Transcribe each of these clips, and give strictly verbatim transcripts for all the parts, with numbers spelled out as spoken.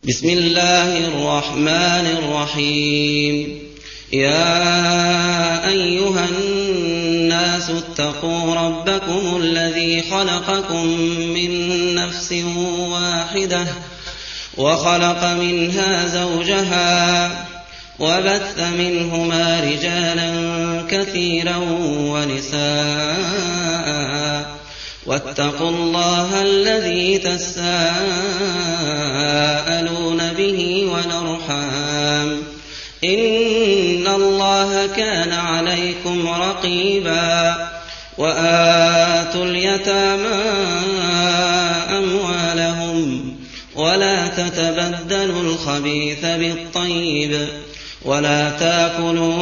بسم الله الرحمن الرحيم. يا أيها الناس اتقوا ربكم الذي خلقكم من نفس واحدة وخلق منها زوجها وبث منهما رجالا كثيرا ونساء واتقوا الله الذي تساءلون به والأرحام إن الله كان عليكم رقيبا. وآتوا اليتامى أموالهم ولا تتبدلوا الخبيث بالطيب ولا تأكلوا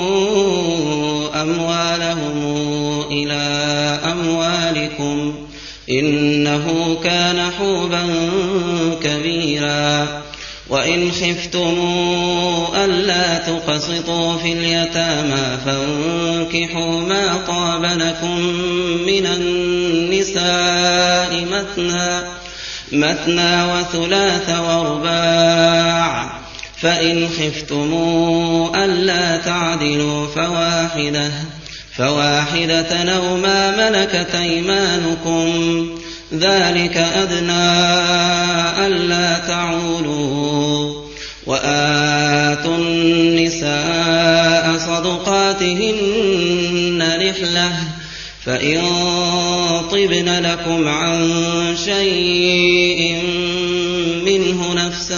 أموالهم إلى أموالكم إنه كان حوبا كبيرا. وإن خفتم ألا تقسطوا في اليتامى فانكحوا ما طاب لكم من النساء مثنى مثنى وثلاث ورباع، فإن خفتم ألا تعدلوا فواحدة فواحدة أو ما ملكت أيمانكم ذلك أدنى ألا تعولوا. وآتوا النساء صدقاتهن نحلة فإن طبن لكم عن شيء منه نفسا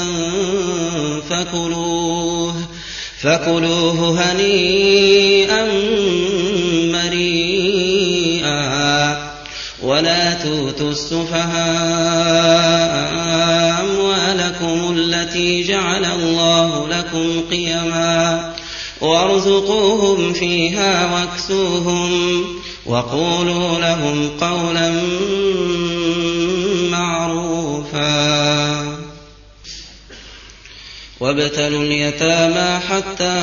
فكلوه فكلوه هنيئا مريئا. ولا تؤتوا السفهاء أموالكم التي جعل الله لكم قيما وارزقوهم فيها واكسوهم وقولوا لهم قولا معروفا. وابتلوا اليتامى حتى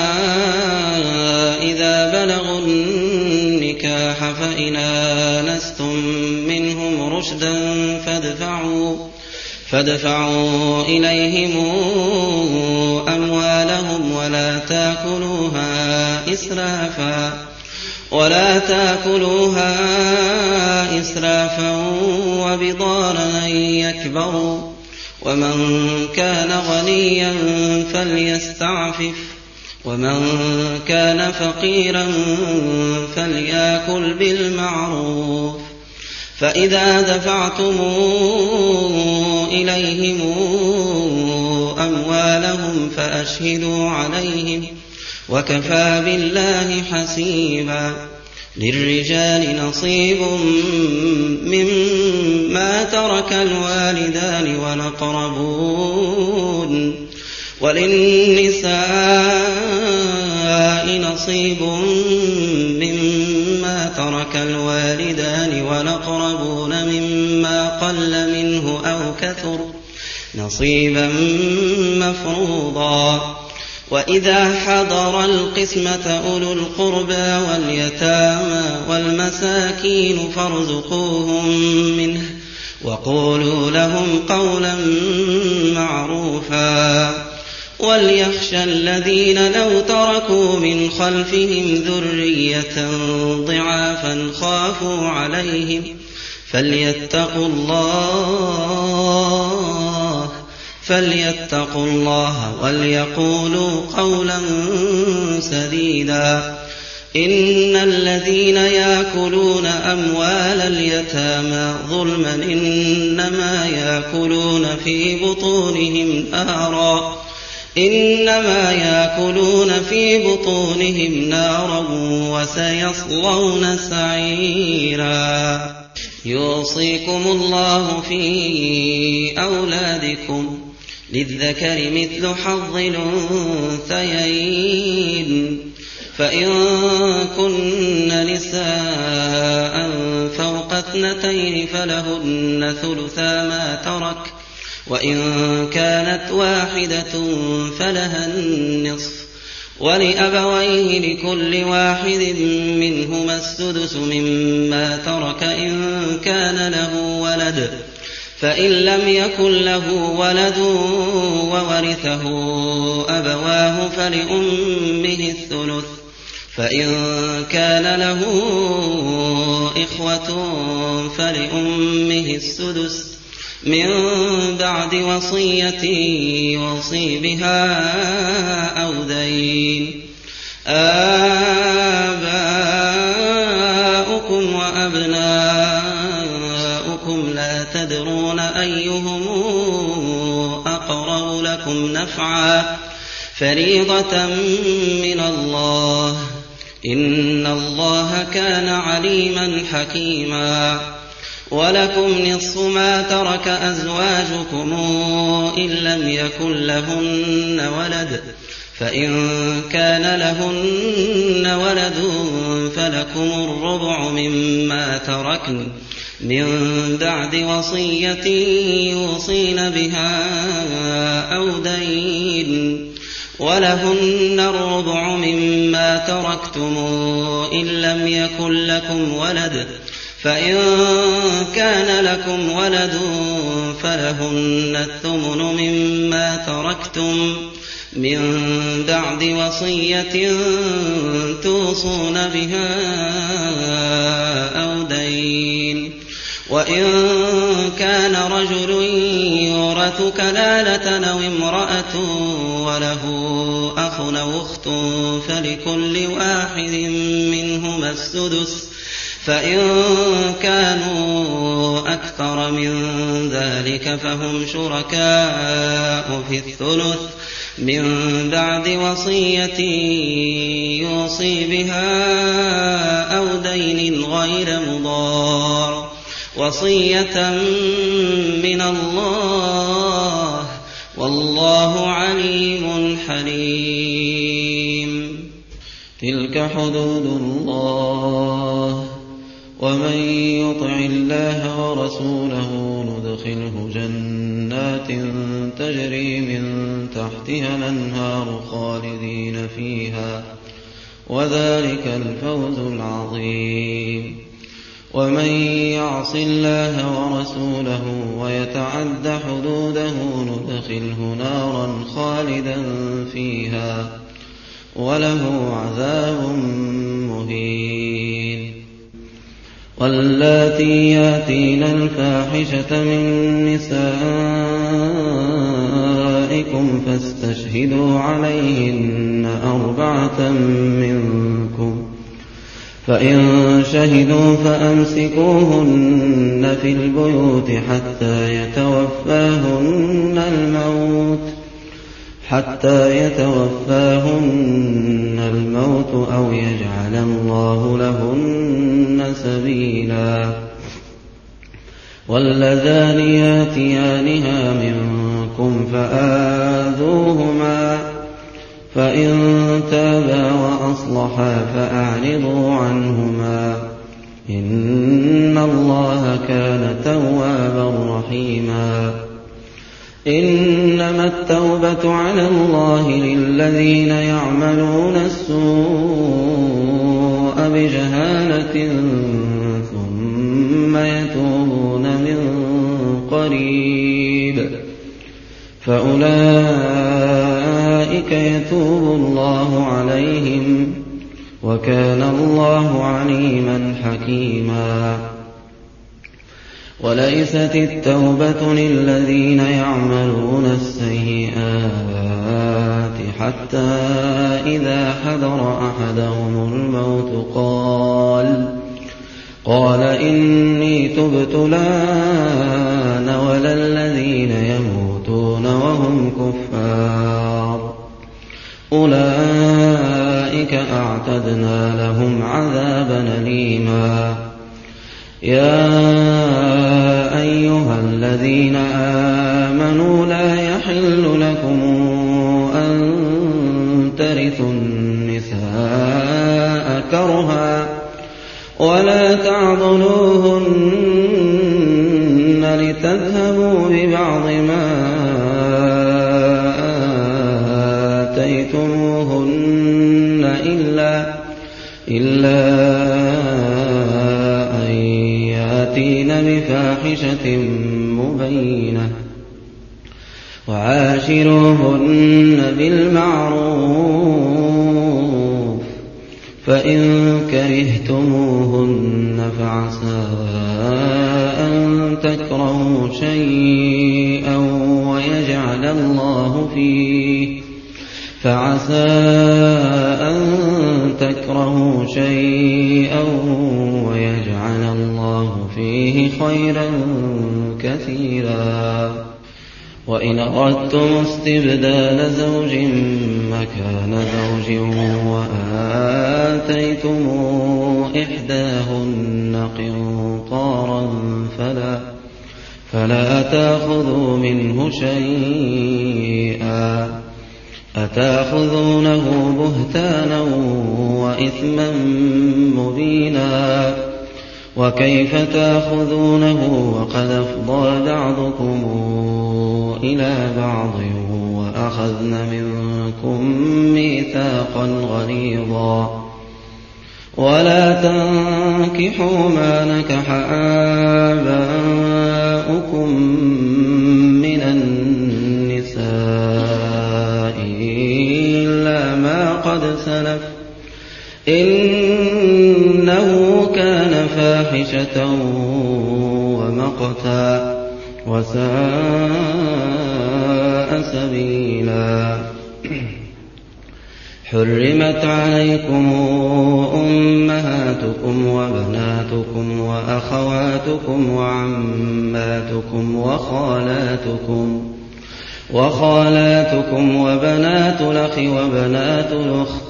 إذا بلغوا النكاح فإن آنستم منهم رشدا فادفعوا, فادفعوا إليهم أموالهم ولا تأكلوها إسرافا ولا تأكلوها إسرافا وبضارا أن يكبروا. ومن كان غنيا فليستعفف ومن كان فقيرا فليأكل بالمعروف. فإذا دفعتم إليهم أموالهم فأشهدوا عليهم وكفى بالله حسيبا. للرجال نصيب مما ترك الوالدان والأقربون وللنساء نصيب مما ترك الوالدان والأقربون مما قل منه أو كثر نصيبا مفروضا. وإذا حضر القسمة أولو القربى واليتامى والمساكين فارزقوهم منه وقولوا لهم قولا معروفا. وليخشى الذين لو تركوا من خلفهم ذرية ضعافا خافوا عليهم فليتقوا الله فليتقوا الله وليقولوا قولا سديدا. إن الذين يأكلون أموال اليتامى ظلما إنما يأكلون في بطونهم نارا إنما يأكلون في بطونهم نارا وسيصلون سعيرا. يوصيكم الله في أولادكم للذكر مثل حظ الأنثيين فإن كن نساء فوق اثنتين فلهن ثلثا ما ترك وإن كانت واحدة فلها النصف ولأبويه لكل واحد منهما السدس مما ترك إن كان له ولد فإن لم يكن له ولد وورثه أبواه فلأمه الثلث، فإن كان له إخوة فلأمه السدس من بعد وصية يوصي بها أو دين. آباؤكم وأبناؤكم لا تدرون أيهم أقرب لكم نفعا فريضة من الله، إن الله كان عليما حكيما. ولكم نصف ما ترك أزواجكم إن لم يكن لهن ولد، فإن كان لهن ولد فلكم الربع مما تركن من بعد وصية يوصين بها أو دين، ولهن الربع مما تركتم إن لم يكن لكم ولد، فإن كان لكم ولد فلهن الثمن مما تركتم من بعد وصية توصون بها أو دين. وإن كان رجل يورث كلالة أو امرأة وله أخ أو أخت فلكل واحد منهما السدس، فإن كانوا أكثر من ذلك فهم شركاء في الثلث من بعد وصية يوصي بها أو دين غير مضار، وصية من الله، والله عليم حليم. تلك حدود الله، ومن يطع الله ورسوله ندخله جنات تجري من تحتها الأنهار خالدين فيها، وذلك الفوز العظيم. ومن يعص الله ورسوله ويتعد حدوده ندخله نارا خالدا فيها وله عذاب مهين. واللاتي ياتين الفاحشة من نسائكم فاستشهدوا عليهن أربعة منكم، فإن شهدوا فأمسكوهن في البيوت حتى يتوفاهن الموت حتى يتوفاهن الموت أو يجعل الله لهن سبيلا. واللذان ياتيانها منكم فآذوهما، فإن تابا وأصلحا فأعرضوا عنهما، إن الله كان توابا رحيما. إنما التوبة على الله للذين يعملون السوء بجهالة ثم يتوبون من قريب فأولئك يتوب الله عليهم، وكان الله عليما حكيما. وليست التوبة للذين يعملون السيئات حتى إذا حضر أحدهم الموت قال قال إني تبت الآن ولا الذين يموتون وهم كفار، أولئك أعتدنا لهم عذابا أليما. يا أيها الذين آمنوا لا يحل لكم أن ترثوا النساء كرها ولا تعضلوهن لتذهبوا ببعض ما آتيتموهن إلا إلا أن يأتين بفاحشة بينة وعاشروهن بالمعروف فإن كرهتموهن فعسى أن تكرهوا شيئا ويجعل الله فيه فعسى أن تكرهوا شيئا ويجعل الله فيه خيرا كثيرا وإن أردتم استبدال زوج مكان زوج وآتيتم إحداهن قنطارا فلا, فلا تأخذوا منه شيئا أتأخذونه بهتانا وإثما مبينا وكيف تأخذونه وقد أفضى بعضكم إلى بعض وأخذن منكم ميثاقا غليظا ولا تنكحوا ما نكح آباؤكم من النساء إلا ما قد سلف إنه كان فاحشة ومقتا وساء سبيلا حرمت عليكم أمهاتكم وبناتكم وأخواتكم وعماتكم وخالاتكم وخالاتكم وبنات الأخ وبنات الأخت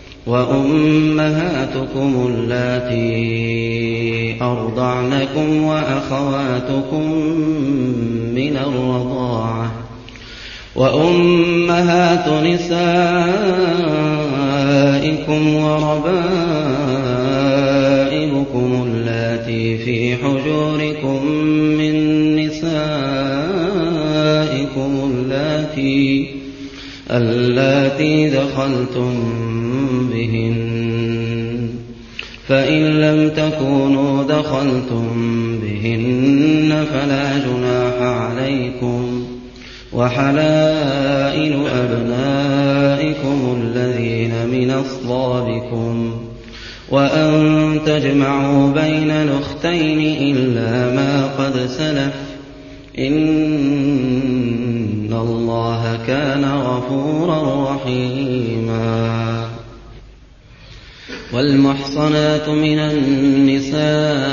وأمهاتكم اللاتي أرضعنكم وأخواتكم من الرضاعة وأمهات نسائكم وربائبكم اللاتي في حجوركم من نسائكم اللاتي اللاتي دخلتم بهن فإن لم تكونوا دخلتم بهن فلا جناح عليكم وحلائل أبنائكم الذين من أصلابكم وأن تجمعوا بين الأختين إلا ما قد سلف إن الله كان غفورا رحيما والمحصنات من النساء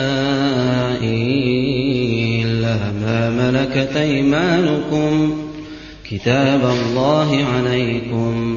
إلا ما ملكت أيمانكم كتاب الله عليكم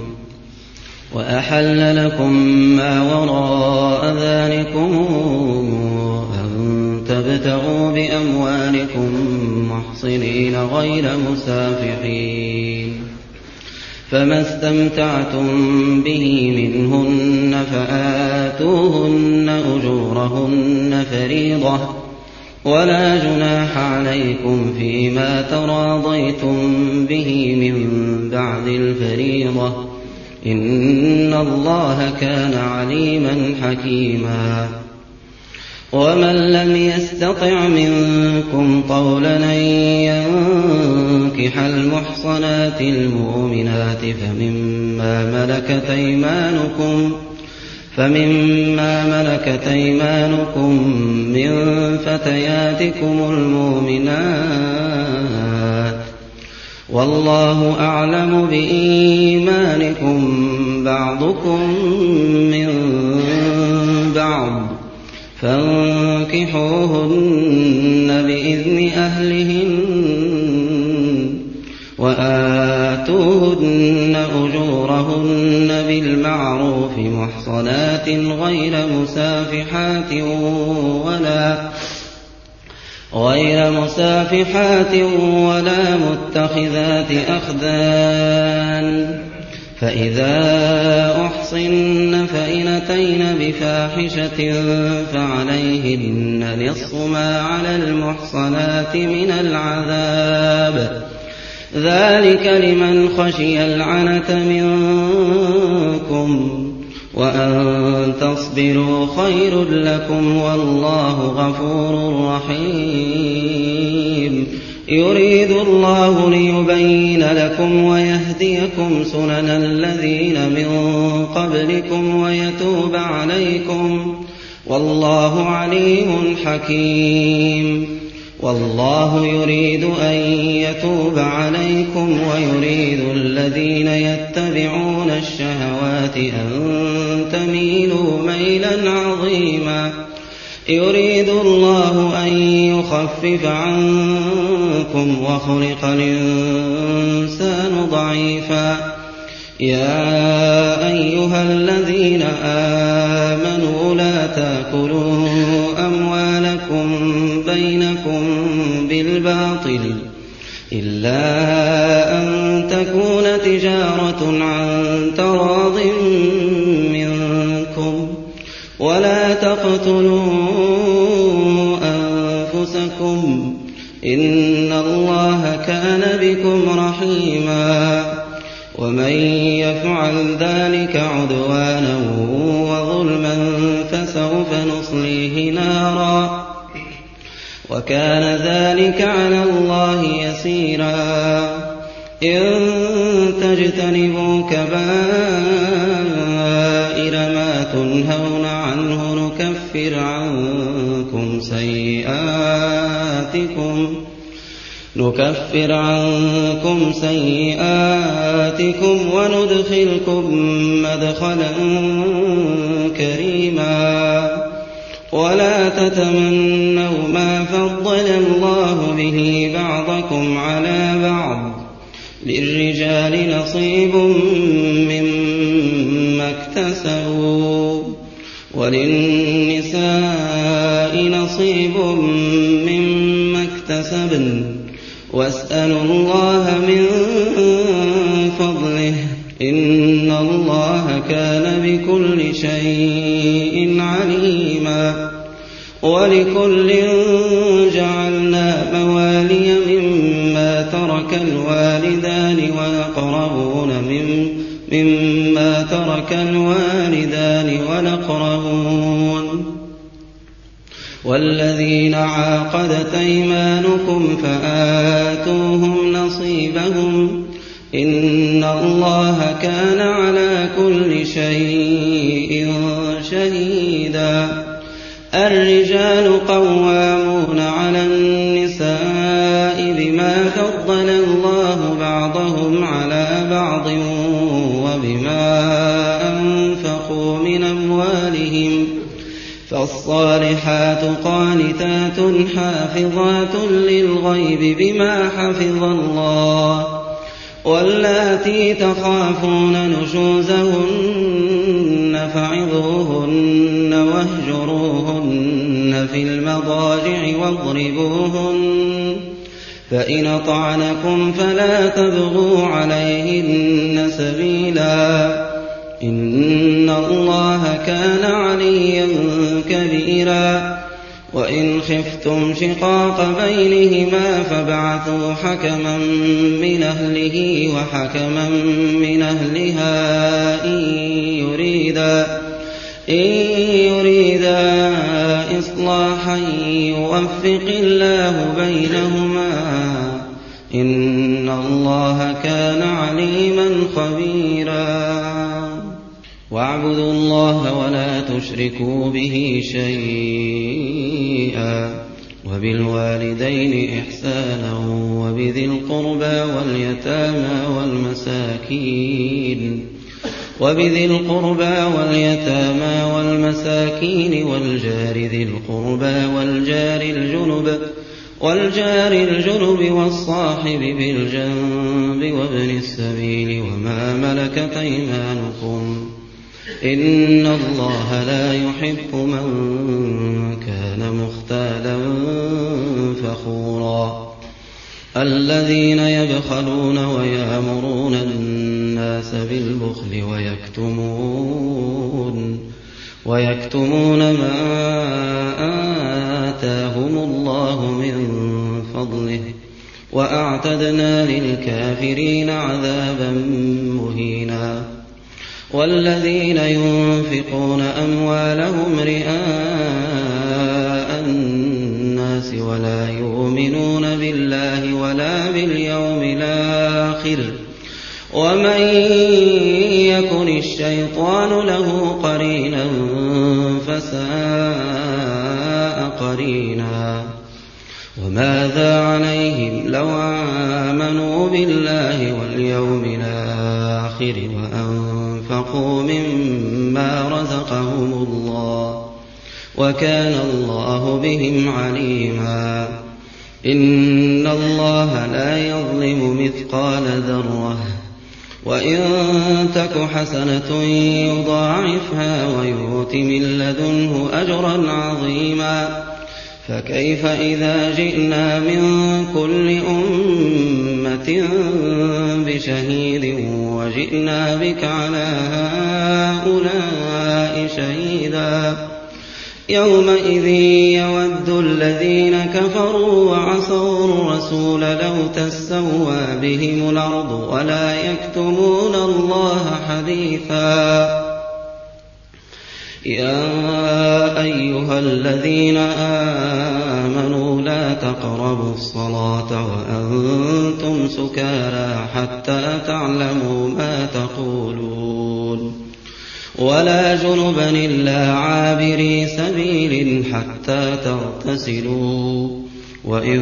وأحل لكم ما وراء ذلكم أن تبتغوا بأموالكم محصنين غير مسافحين فما استمتعتم به منهن فآتوهن أجورهن فريضة ولا جناح عليكم فيما تراضيتم به من بعد الفريضة إن الله كان عليما حكيما ومن لم يستطع منكم طولا أن ينكح المحصنات المؤمنات فمما ملكت أيمانكم فمما ملكت أيمانكم من فتياتكم المؤمنات والله أعلم بإيمانكم بعضكم من بعض فانكحوهن بإذن أهلهن وآتوهن أجورهن بالمعروف محصنات غير مسافحات ولا غير مسافحات ولا متخذات أخدان فإذا أحصن فإن أتين بفاحشة فعليهن نصف ما على المحصنات من العذاب ذلك لمن خشي العنة منكم وأن تصبروا خير لكم والله غفور رحيم يريد الله ليبين لكم ويهديكم سنن الذين من قبلكم ويتوب عليكم والله عليم حكيم والله يريد أن يتوب عليكم ويريد الذين يتبعون الشهوات أن تميلوا ميلا عظيما يريد الله أن يخفف عنكم وخلق الإنسان ضعيفا يا أيها الذين آمنوا لا تأكلوا أموالكم بينكم بالباطل إلا أن تكون تجارة عن تراض منكم ولا تقتلوا أنفسكم إن الله كان بكم رحيما ومن يفعل ذلك عدوانا وظلما فسوف نصليه نارا وكان ذلك على الله يسيرا إن تجتنبوا كبائر ما تنهون عنه نكفر عنكم سيئاتكم نكفر عنكم سيئاتكم وندخلكم مدخلا كريما ولا تتمنوا ما فضل الله به بعضكم على بعض للرجال نصيب مما اكتسبوا وللنساء نصيب مما اكتسبن واسألوا الله من فضله إن الله كان بكل شيء عليما ولكل جعلنا موالي مما ترك الوالدان والأقربون مما ترك الوالدان والأقربون والذين عاقدت أيمانكم فآتوهم نصيبهم إن الله كان على كل شيء شهيدا الرجال قوامون على النساء بما فضل الله بعضهم على بعض وبما أنفقوا من أموالهم فالصالحات قانتات حافظات للغيب بما حفظ الله واللاتي تخافون نشوزهن فعظوهن واهجروهن في المضاجع واضربوهن فإن أطعنكم فلا تبغوا عليهن سبيلا إن الله كان عليا كبيرا وإن خفتم شقاق بينهما فابعثوا حكما من أهله وحكما من أهلها إن يريدا إن يريدا إصلاحا يوفق الله بينهما إن الله كان عليما خبيرا واعبدوا الله ولا تشركوا به شيئا وبالوالدين إحسانا وبذي القربى واليتامى والمساكين وبذي القربى واليتامى والمساكين والجار ذي القربى والجار الجنب والجار الجنب والصاحب بالجنب وابن السبيل وما ملكت أيمانكم إن الله لا يحب من كان مختالا فخورا الذين يبخلون ويأمرون الناس بالبخل ويكتمون ويكتمون ما آتاهم الله من فضله وأعتدنا للكافرين عذابا مهينا والذين ينفقون أموالهم رئاء الناس ولا يؤمنون بالله ولا باليوم الآخر ومن يكن الشيطان له قرينا فساء قرينا وماذا عليهم لو آمنوا بالله واليوم الآخر وأنفقوا مما رزقهم الله وكان الله بهم عليما إن الله لا يظلم مثقال ذرة وإن تك حسنة يضاعفها ويؤت من لدنه أجرا عظيما فكيف إذا جئنا من كل أمة بشهيد وجئنا بك على هؤلاء شهيدا يومئذ يود الذين كفروا وعصوا الرسول لو تسوى بهم الأرض ولا يكتمون الله حديثا يا أيها الذين آمنوا لا تقربوا الصلاة وأنتم سكارى حتى تعلموا ما تقولون ولا جنبا إلا عابري سبيل حتى تغتسلوا وإن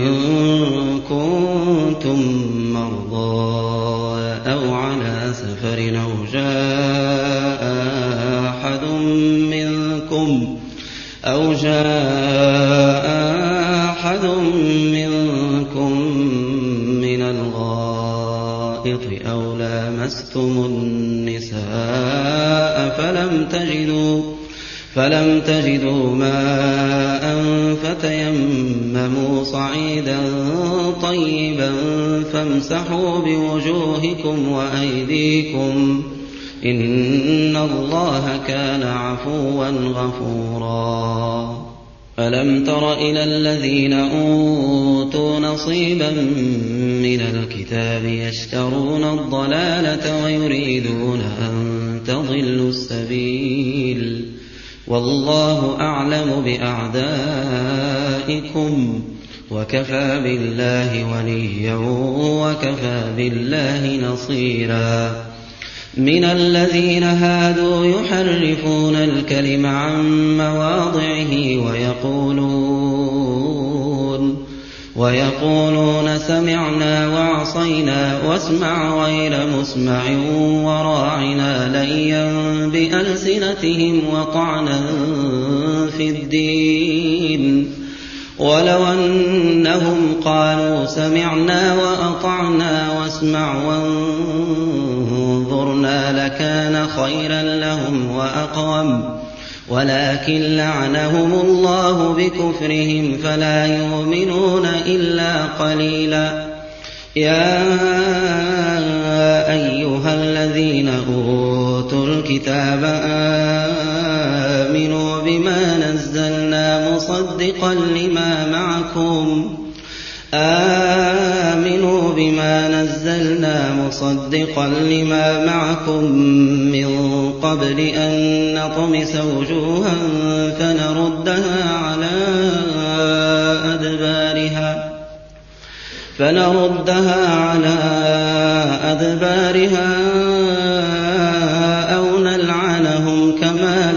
كنتم مرضى أو على سفر أو جاء أحد منكم أو جاء أحد منكم من الغائط أو لامستم النساء فلم تجدوا فلم تجدوا ماء فتيمموا صعيدا طيبا فامسحوا بوجوهكم وأيديكم إن الله كان عفوا غفورا ألم تر إلى الذين أوتوا نصيبا من الكتاب يشترون الضلالة ويريدون أن تضلوا السبيل والله أعلم بأعدائكم وكفى بالله وليا وكفى بالله نصيرا من الذين هادوا يحرفون الكلم عن مواضعه ويقولون ويقولون سمعنا وعصينا واسمع غير مسمع وراعنا ليا بألسنتهم وطعنا في الدين ولو أنهم قالوا سمعنا وأطعنا واسمع وانظرنا لكان خيرا لهم وأقوم ولكن لعنهم الله بكفرهم فلا يؤمنون إلا قليلا يا أيها الذين أوتوا الكتاب آمنوا بما نزلنا مصدقا لما معكم آمنوا بما نزلنا مصدقا لما معكم من قبل أن نطمس وجوها فنردها على أدبارها فنردها على أدبارها أو نلعنهم كما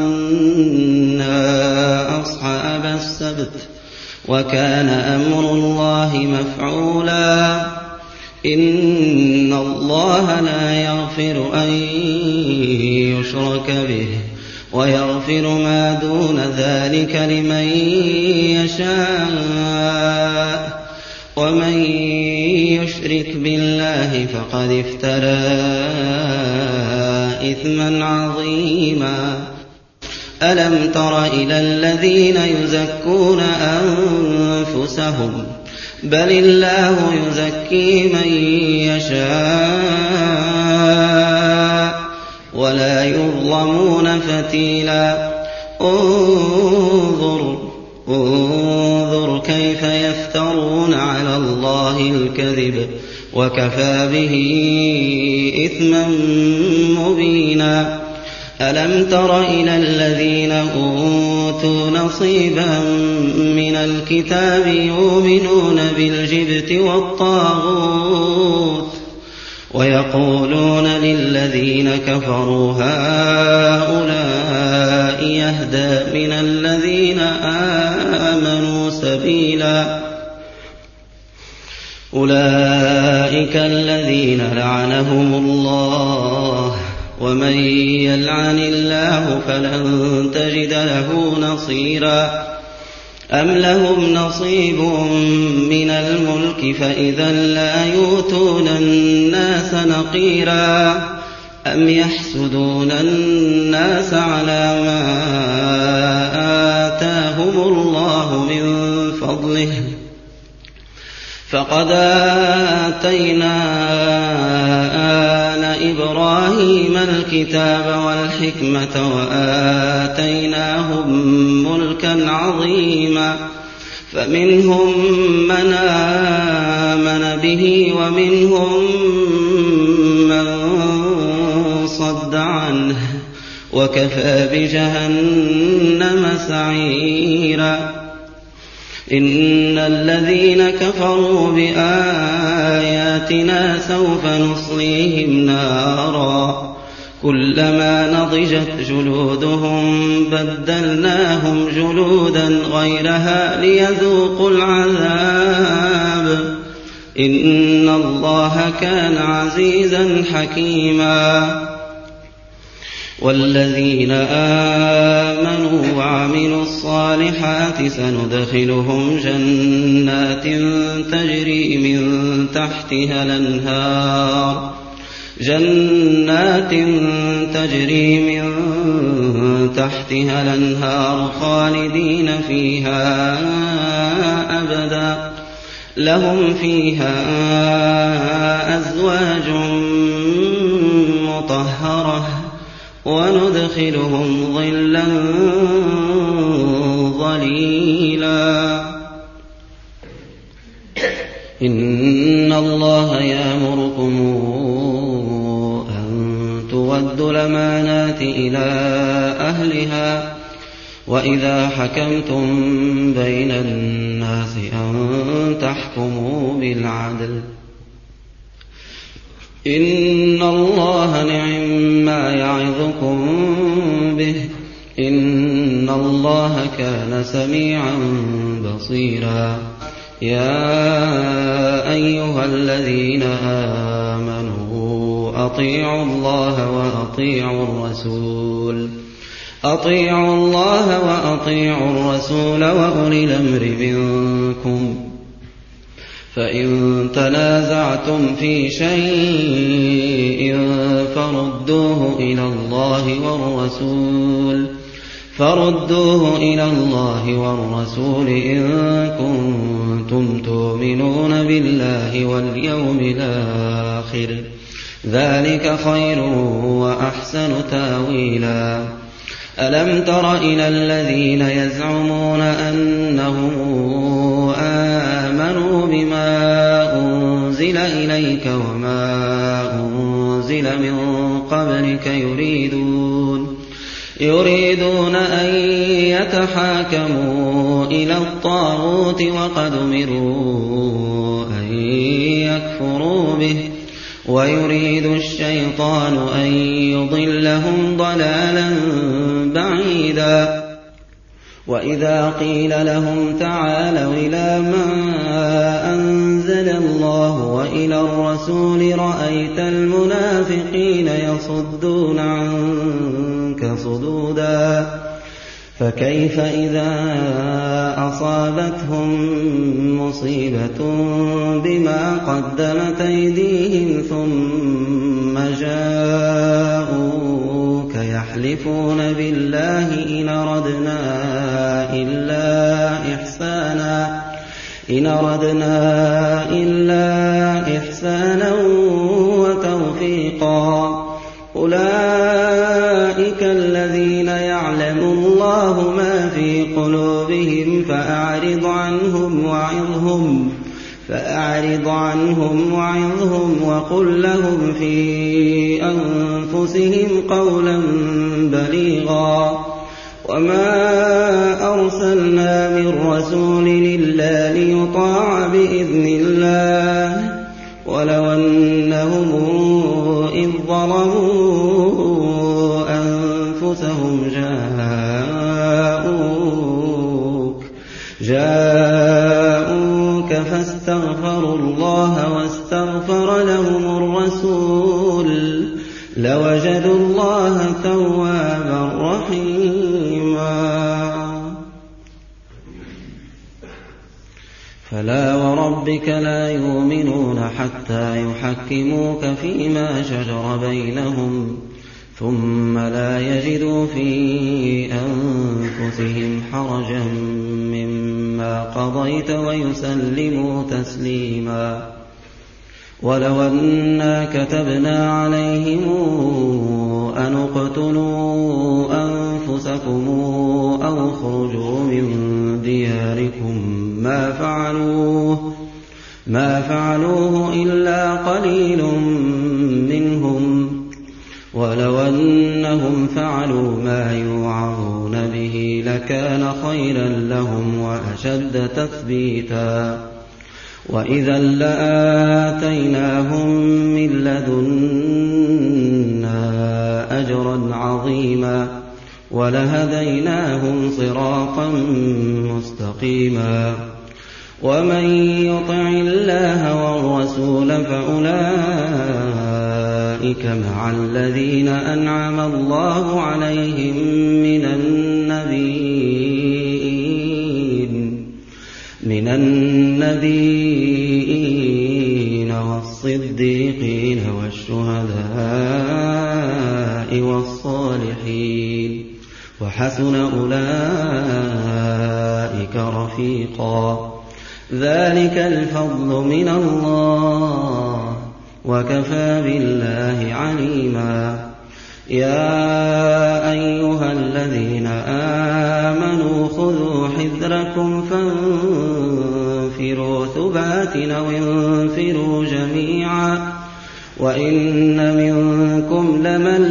لعنا أصحاب السبت وكان أمر الله مفعولا إن الله لا يغفر أن يشرك به ويغفر ما دون ذلك لمن يشاء ومن يشرك بالله فقد افترى إثما عظيما ألم تر إلى الذين يزكون أنفسهم بل الله يزكي من يشاء ولا يظلمون فتيلا انظر انظر كيف يفترون على الله الكذب وكفى به إثما مبينا ألم تر إلى الذين أوتوا أُوتُوا نَصِيبًا مِّنَ الْكِتَابِ يُؤْمِنُونَ بِالْجِبْتِ وَالطَّاغُوتِ وَيَقُولُونَ لِلَّذِينَ كَفَرُوا هَٰؤُلَاءِ أَهْدَىٰ مِنَ الَّذِينَ آمَنُوا سَبِيلًا أُولَٰئِكَ الَّذِينَ لَعَنَهُمُ اللَّهُ وَمَن يَلْعَنِ اللَّهُ فَلَن تَجِدَ لَهُ نَصِيرًا أَمْ لَهُمْ نَصِيبٌ مِّنَ الْمُلْكِ فَإِذًا لَّا يُؤْتُونَ النَّاسَ نَقِيرًا أَمْ يَحْسُدُونَ النَّاسَ عَلَىٰ مَا آتَاهُمُ اللَّهُ مِن فَضْلِهِ فَقَدْ آتَيْنَا آلَ إِبْرَاهِيمَ الْكِتَابَ وَالْحِكْمَةَ وَآتَيْنَاهُم مُّلْكًا عَظِيمًا فَمِنْهُم مَّنْ آمَنَ بِهِ وَمِنْهُم مَّن صَدَّ عَنْهُ وَكَفَىٰ بِجَهَنَّمَ سَعِيرًا إِنَّ الَّذِينَ كَفَرُوا بِآيَاتِنَا سَوْفَ نُصْلِيهِمْ نَارًا كُلَّمَا نَضِجَتْ جُلُودُهُم بَدَّلْنَاهُمْ جُلُودًا غَيْرَهَا لِيَذُوقُوا الْعَذَابَ إِنَّ اللَّهَ كَانَ عَزِيزًا حَكِيمًا وَالَّذِينَ آمَنُوا وَعَمِلُوا الصَّالِحَاتِ سَنُدْخِلُهُمْ جَنَّاتٍ تَجْرِي مِن تَحْتِهَا الْأَنْهَارُ جَنَّاتٍ تَجْرِي مِن تَحْتِهَا الْأَنْهَارُ خَالِدِينَ فِيهَا أَبَدًا لَّهُمْ فِيهَا أَزْوَاجٌ مُّطَهَّرَةٌ وَنُدْخِلُهُمْ ظِلًّا ظَلِيلًا إِنَّ اللَّهَ يَأْمُرُكُمْ أَن تُؤَدُّوا الْأَمَانَاتِ إِلَىٰ أَهْلِهَا وَإِذَا حَكَمْتُم بَيْنَ النَّاسِ أَن تَحْكُمُوا بِالْعَدْلِ إِنَّ اللَّهَ نِعِمَّا يَعِظُكُم بِهِ إِنَّ اللَّهَ كَانَ سَمِيعًا بَصِيرًا يَا أَيُّهَا الَّذِينَ آمَنُوا أَطِيعُوا اللَّهَ وَأَطِيعُوا الرَّسُولَ أَطِيعُوا اللَّهَ وَأَطِيعُوا الرَّسُولَ وَأُولِي الْأَمْرِ مِنكُمْ فَإِن تَنَازَعْتُمْ فِي شَيْءٍ فَرُدُّوهُ إِلَى اللَّهِ وَالرَّسُولِ فَرُدُّوهُ إِلَى اللَّهِ وَالرَّسُولِ إِن كُنتُمْ تُؤْمِنُونَ بِاللَّهِ وَالْيَوْمِ الْآخِرِ ذَلِكَ خَيْرٌ وَأَحْسَنُ تَأْوِيلًا أَلَمْ تَرَ إِلَى الَّذِينَ يَزْعُمُونَ أَنَّهُمْ آمَنُوا بِمَا أُنزِلَ إِلَيْكَ وَمَا أُنزِلَ مِن قَبْلِكَ يُرِيدُونَ يُرِيدُونَ أَن يَتَحَاكَمُوا إِلَى الطَّاغُوتِ وَقَدْ أُمِرُوا أَن يَكْفُرُوا بِهِ وَيُرِيدُ الشَّيْطَانُ أَن يُضِلَّهُمْ ضَلَالًا بَعِيدًا وَإِذَا قِيلَ لَهُمْ تَعَالَوْا إِلَىٰ مَا أَنزَلَ اللَّهُ وَإِلَى الرَّسُولِ رَأَيْتَ الْمُنَافِقِينَ يَصُدُّونَ عَنكَ صُدُودًا فَكَيْفَ إِذَا أَصَابَتْهُم مُّصِيبَةٌ بِمَا قَدَّمَتْ أَيْدِيهِمْ ثُمَّ جَاءُوكَ يَحْلِفُونَ بِاللَّهِ إِنْ أَرَدْنَا إِلَّا إِحْسَانًا إِنْ أَرَدْنَا إِلَّا إِحْسَانًا وَتَوْفِيقًا أُولَٰئِكَ الَّذِينَ يَعْلَمُ اللَّهُ مَا فِي قُلُوبِهِمْ فَأَعْرِضْ عَنْهُمْ وَعِظْهُمْ فَأَعْرِضْ عَنْهُمْ وَعِظْهُمْ وَقُل لَّهُمْ فِي أَنفُسِهِمْ قَوْلًا بَلِيغًا وَمَا أَرْسَلْنَا مِن رَّسُولٍ إِلَّا لِيُطَاعَ بِإِذْنِ اللَّهِ وَلَوْ أَنَّهُمْ إِذ ظَلَمُوا أَنفُسَهُمْ جَاءُوكَ جاءوك فاستغفروا الله واستغفر لهم الرسول لوجدوا الله توابا رحيما. فلا وربك لا يؤمنون حتى يحكموك فيما شجر بينهم ثم لا يجدوا في أنفسهم حرجا مما قضيت ويسلموا تسليما. ولو أنا كتبنا عليهم أن اقتلوا أنفسكم أو اخرجوا من دياركم ما فعلوه ما فعلوه إلا قليل منهم ولو أنهم فعلوا ما يوعظون به لكان خيرا لهم وأشد تثبيتا. وإذا لآتيناهم من لدنا أجرا عظيما ولهديناهم صراطا مستقيما. ومن يطع الله والرسول فأولئك مع الذين أنعم الله عليهم من النبيين من النبيين والصديقين والشهداء والصالحين وحسن أولئك رفيقا. ذلك الفضل من الله وكفى بالله عليما. يا أيها الذين آمنوا خذوا حذركم فانفروا ثبات أو انفروا جميعا وإن منكم لمن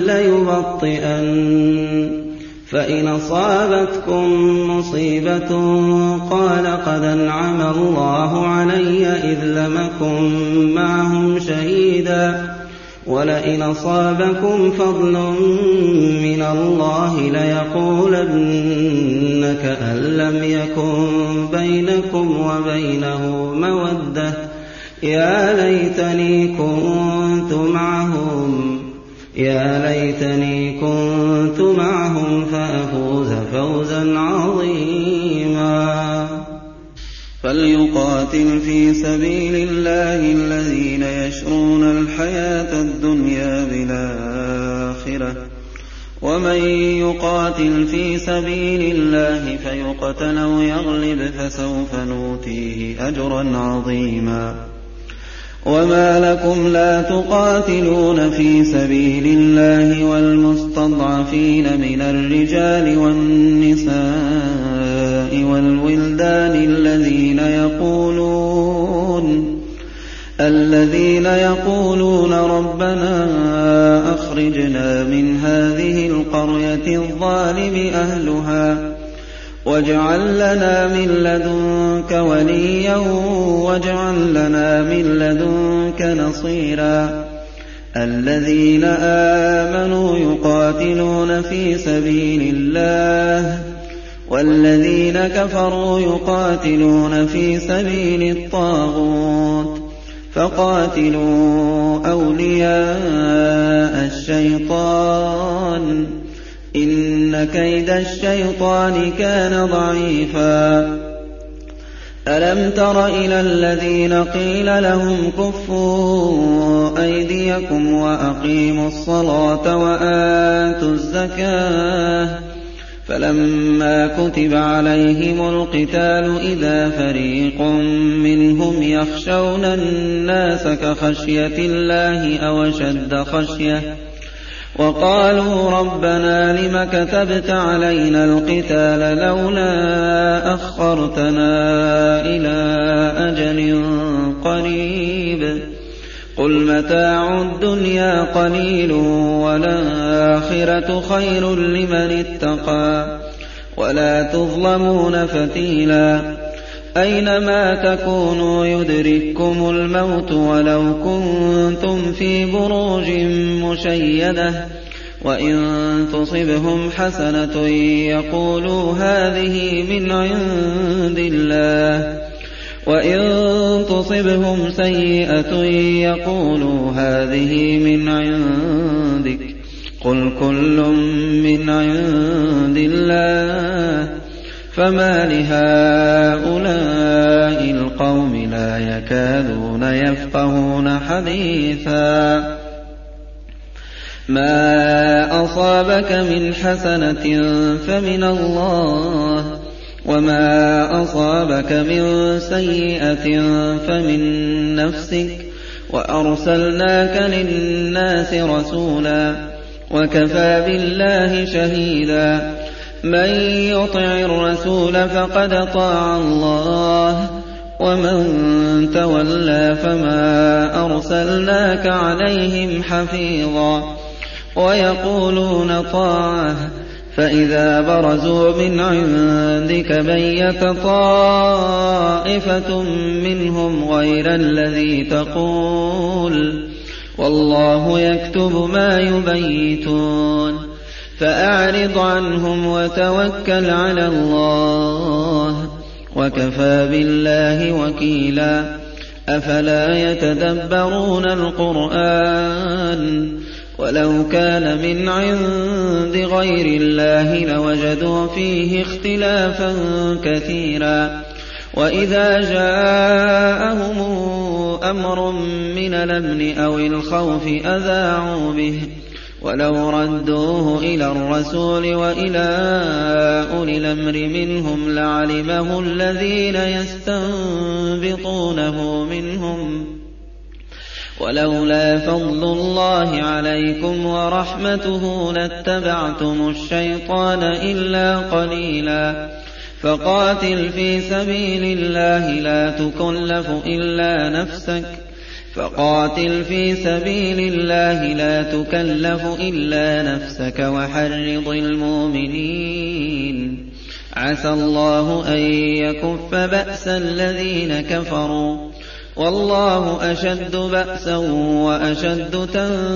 ليبطئن فإن أصابتكم مصيبة قال قد أنعم الله علي إذ لم أكن معهم شهيدا ولئن أصابكم فضل من الله ليقولن كأن لم يكن بينكم وبينه مودة يا ليتني كنت معهم يا ليتني كنت معهم فأفوز فوزا عظيما. فليقاتل في سبيل الله الذين يشرون الحياة الدنيا بالآخرة ومن يقاتل في سبيل الله فيقتل أو يغلب فسوف نؤتيه أجرا عظيما. وما لكم لا تقاتلون في سبيل الله والمستضعفين من الرجال والنساء والولدان الذين يقولون الذين يقولون ربنا أخرجنا من هذه القرية الظالم أهلها واجعل لنا من لدنك وليا واجعل لنا من لدنك نصيرا. الذين آمنوا يقاتلون في سبيل الله والذين كفروا يقاتلون في سبيل الطاغوت فقاتلوا أولياء الشيطان إن كيد الشيطان كان ضعيفا. ألم تر إلى الذين قيل لهم كفوا أيديكم وأقيموا الصلاة وآتوا الزكاة فلما كتب عليهم القتال إذا فريق منهم يخشون الناس كخشية الله أو أشد خشية وقالوا ربنا لم كتبت علينا القتال لولا أخرتنا إلى أجل قريب قل متاع الدنيا قليل والآخرة خير لمن اتقى ولا تظلمون فتيلا أينما تكونوا يدرككم الموت ولو كنتم في بروج مشيدة وإن تصبهم حسنة يقولوا هذه من عند الله وإن تصبهم سيئة يقولوا هذه من عندك قل كل من عند الله فما لهؤلاء القوم لا يكادون يفقهون حديثا ما أصابك من حسنة فمن الله وما أصابك من سيئة فمن نفسك وأرسلناك للناس رسولا وكفى بالله شهيدا من يطع الرسول فقد طاع الله ومن تولى فما أرسلناك عليهم حفيظا ويقولون طاعة فإذا برزوا من عندك بيت طائفة منهم غير الذي تقول والله يكتب ما يبيتون فأعرض عنهم وتوكل على الله وكفى بالله وكيلا أفلا يتدبرون القرآن ولو كان من عند غير الله لوجدوا فيه اختلافا كثيرا وإذا جاءهم أمر من الأمن أو الخوف أذاعوا به ولو ردوه إلى الرسول وإلى أولي الأمر منهم لعلمه الذين يستنبطونه منهم ولولا فضل الله عليكم ورحمته لاتبعتم الشيطان إلا قليلا فقاتل في سبيل الله لا تكلف إلا نفسك فقاتل في سبيل الله لا تكلف إلا نفسك وحرض المؤمنين عسى الله أن يكف بأس الذين كفروا والله أشد بأسا وأشد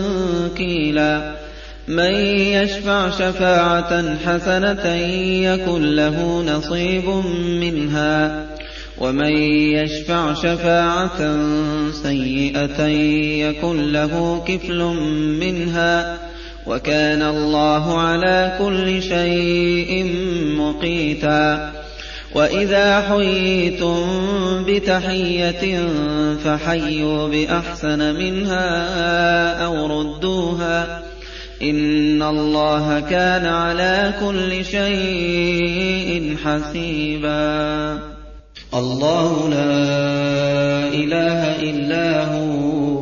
تنكيلا من يشفع شفاعة حسنة يكن له نصيب منها ومن يشفع شفاعة سيئة يكن له كفل منها وكان الله على كل شيء مقيتا وإذا حييتم بتحية فحيوا بأحسن منها أو ردوها إن الله كان على كل شيء حسيبا الله لا إله إلا هو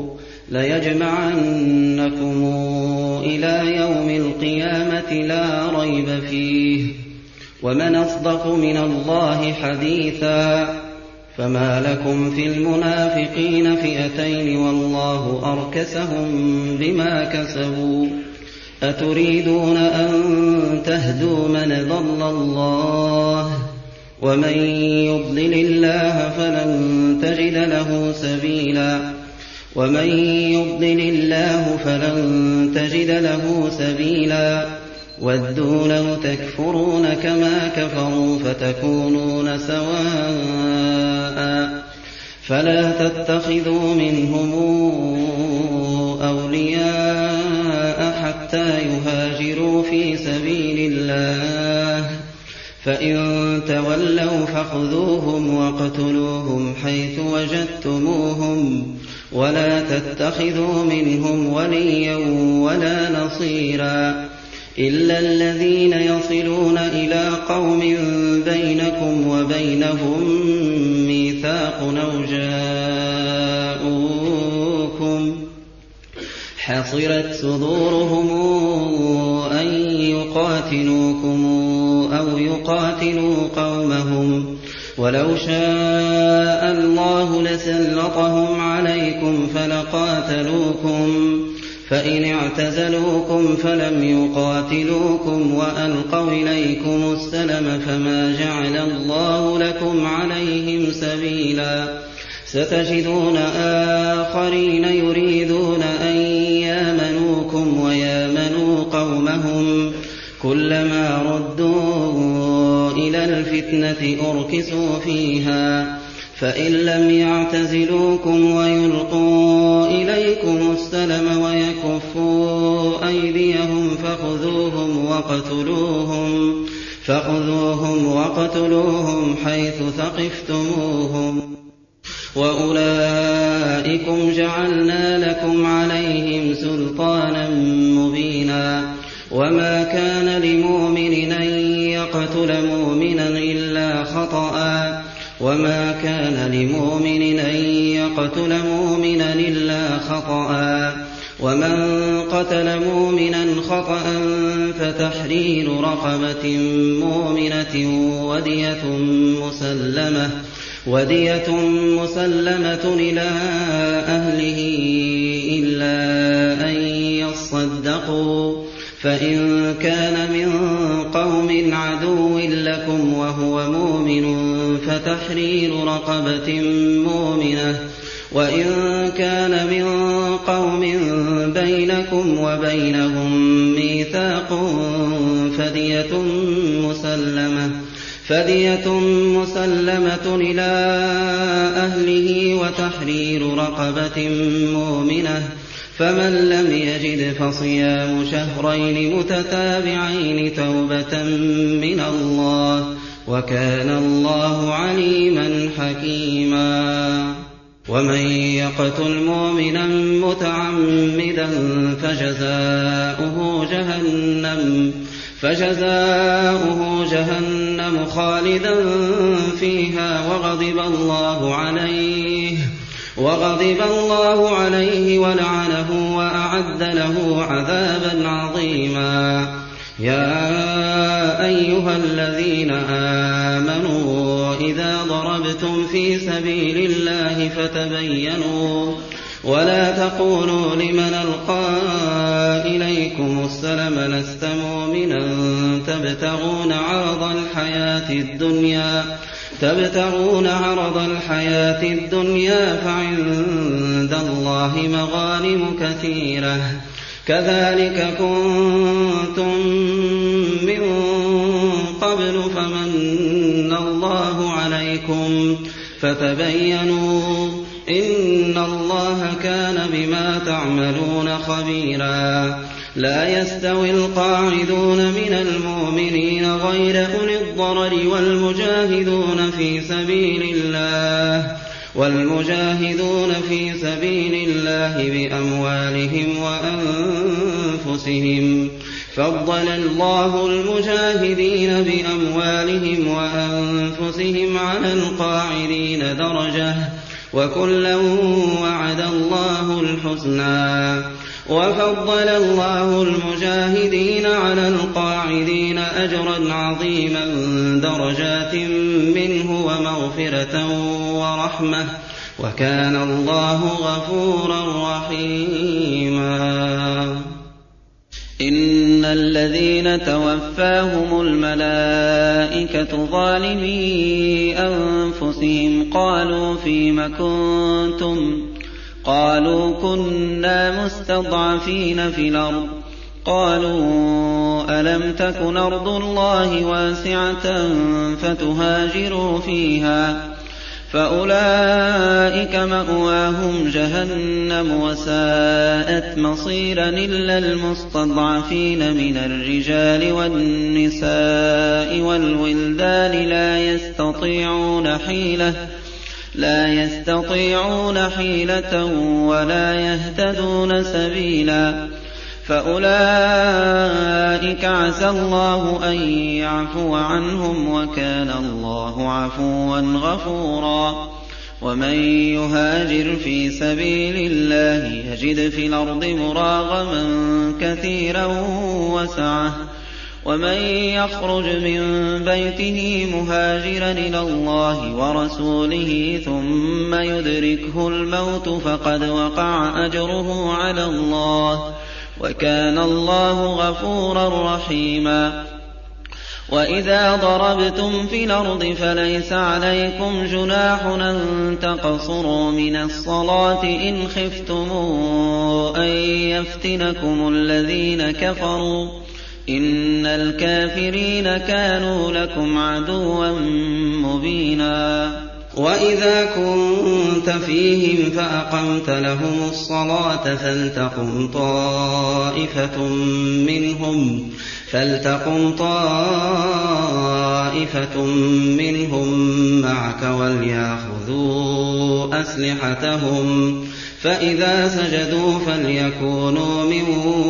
ليجمعنكم إلى يوم القيامة لا ريب فيه ومن أصدق من الله حديثا فما لكم في المنافقين فئتين والله أركسهم بما كسبوا أتريدون أن تهدوا من ضل الله ومن يضلل الله فلن تجد له سبيلا ومن يضلل الله فلن تجد له سبيلا ودوا لو تكفرون كما كفروا فتكونون سواء فلا تتخذوا منهم أولياء حتى يهاجروا في سبيل الله فإن تولوا فخذوهم واقتلوهم حيث وجدتموهم ولا تتخذوا منهم وليا ولا نصيرا إلا الذين يصلون إلى قوم بينكم وبينهم ميثاق أو جاءوكم حصرت صدورهم أن يقاتلوكم أو يقاتلوا قومهم ولو شاء الله لسلطهم عليكم فلقاتلوكم فإن اعتزلوكم فلم يقاتلوكم وألقوا إليكم السلم فما جعل الله لكم عليهم سبيلا ستجدون آخرين يريدون أن يامنوكم ويامنوا قومهم كلما ردوا إلى الفتنة أركسوا فيها فإن لم يعتزلوكم ويلقوا إليكم السلم ويكفوا أيديهم فخذوهم وقتلوهم فخذوهم وقتلوهم حيث ثقفتموهم وأولئكم جعلنا لكم عليهم سلطانا مبينا وما كان لمؤمن أن يقتل مؤمنا إلا خطأ وما كان لمؤمن أن يقتل مؤمنا إلا خطأ ومن قتل مؤمنا خطأ فتحرير رقبة مؤمنة ودية مسلمة ودية مسلمة إلى أهله إلا أن يصدقوا فإن كان من قوم عدو لكم وهو مؤمن فتحرير رقبة مؤمنة وإن كان من قوم بينكم وبينهم ميثاق فدية مسلمة فدية مسلمة إلى أهله وتحرير رقبة مؤمنة فمن لم يجد فصيام شهرين متتابعين توبة من الله وكان الله عليما حكيما ومن يقتل مؤمنا متعمدا فجزاؤه جهنم فجزاؤه جهنم خالدا فيها وغضب الله عليه وغضب الله عليه ولعنه وأعد له عذابا عظيما يا أيها الذين آمنوا إذا ضربتم في سبيل الله فتبينوا ولا تقولوا لمن ألقى إليكم السلم لست مؤمنا تبتغون عرض الحياة الدنيا تبتغون عرض الحياة الدنيا فعند الله مغانم كثيرة كذلك كنتم من قبل فمن الله عليكم فتبينوا إن الله كان بما تعملون خبيرا لا يستوي القاعدون من المؤمنين غير أولي الضرر والمجاهدون في سبيل الله والمجاهدون في سبيل الله بأموالهم وأنفسهم فضل الله المجاهدين بأموالهم وأنفسهم على القاعدين درجة وكلا وعد الله الحسنى وفضل الله المجاهدين على القاعدين أجرا عظيما درجات منه ومغفرة ورحمة وكان الله غفورا رحيما إن الذين توفاهم الملائكة ظالمي أنفسهم قالوا فيم كنتم قالوا كنا مستضعفين في الأرض قالوا ألم تكن أرض الله واسعة فتهاجروا فيها فأولئك مأواهم جهنم وساءت مصيرا إلا المستضعفين من الرجال والنساء والولدان لا يستطيعون حيلة لا يستطيعون حيلة ولا يهتدون سبيلا فأولئك عسى الله أن يعفو عنهم وكان الله عفوا غفورا ومن يهاجر في سبيل الله يجد في الأرض مراغما كثيرا وسعة ومن يخرج من بيته مهاجرا إلى الله ورسوله ثم يدركه الموت فقد وقع أجره على الله وكان الله غفورا رحيما. وإذا ضربتم في الأرض فليس عليكم جناح أن تقصروا من الصلاة إن خفتم أن يفتنكم الذين كفروا إن الكافرين كانوا لكم عدوا مبينا. وإذا كنت فيهم فأقمت لهم الصلاة فلتقم طائفة منهم فلتقم طائفة منهم معك وليأخذوا أسلحتهم فإذا سجدوا فليكونوا من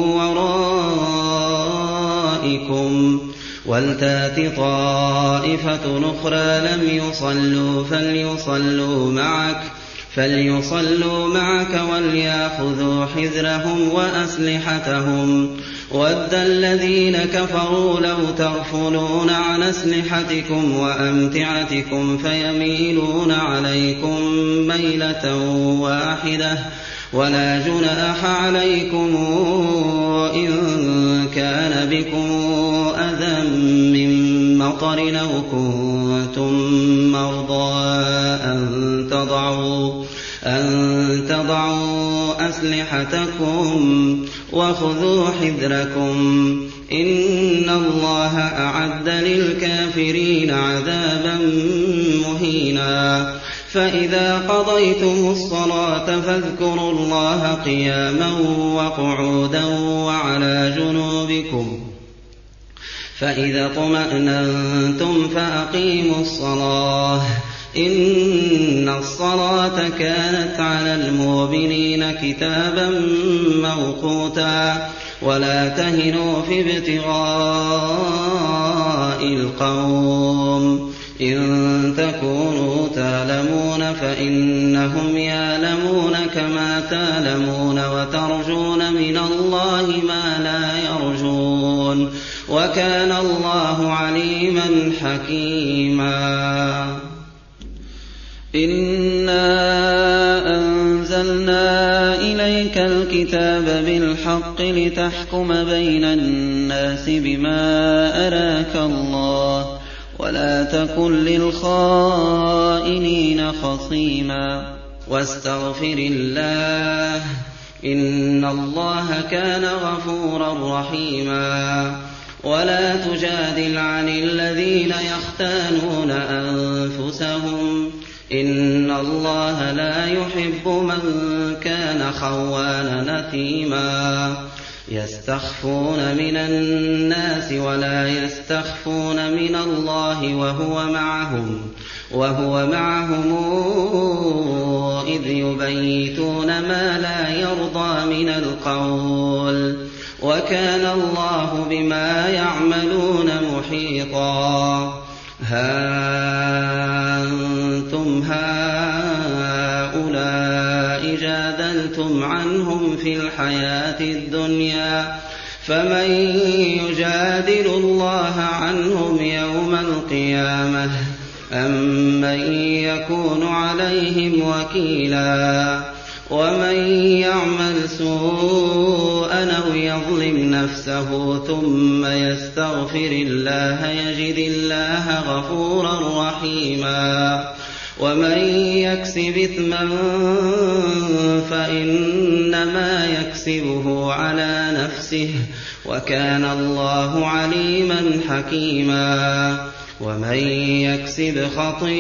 ورائكم ولتأت طائفة أخرى لم يصلوا فليصلوا معك فليصلوا معك وليأخذوا حذرهم وأسلحتهم وَدَّ الَّذِينَ كَفَرُوا لَوْ تَغْفُلُونَ عَنْ أَسْلِحَتِكُمْ وَأَمْتِعَتِكُمْ فَيَمِيلُونَ عَلَيْكُمْ مَيْلَةً وَاحِدَةً وَلَا جُنَاحَ عَلَيْكُمْ إِن كَانَ بِكُمْ أَذًى مِّن مَّطَرٍ أَوْ كُنتُم مَّرْضَىٰ أَن تَضَعُوا أن تضعوا أسلحتكم وخذوا حذركم إن الله أعد للكافرين عذابا مهينا. فإذا قضيتم الصلاة فاذكروا الله قياما وقعودا وعلى جنوبكم فإذا اطمأننتم فأقيموا الصلاة إن الصلاة كانت على المؤمنين كتابا موقوتا. ولا تهنوا في ابتغاء القوم إن تكونوا تعلمون فإنهم يعلمون كما تعلمون وترجون من الله ما لا يرجون وكان الله عليما حكيما. إنا أنزلنا إليك الكتاب بالحق لتحكم بين الناس بما أراك الله ولا تكن للخائنين خصيما. واستغفر الله إن الله كان غفورا رحيما. ولا تجادل عن الذين يختانون أنفسهم إن الله لا يحب من كان خوانا نثيما. يستخفون من الناس ولا يستخفون من الله وهو معهم وهو معهم إذ يبيتون ما لا يرضى من القول وكان الله بما يعملون محيطا. ها أنتم هؤلاء جادلتم عنهم في الحياة الدنيا فمن يجادل الله عنهم يوم القيامة أم من يكون عليهم وكيلا. ومن يعمل سوءا أو يظلم نفسه ثم يستغفر الله يجد الله غفورا رحيما. ومن يكسب إثما فإنما يكسبه على نفسه وكان الله عليما حكيما. ومن يكسب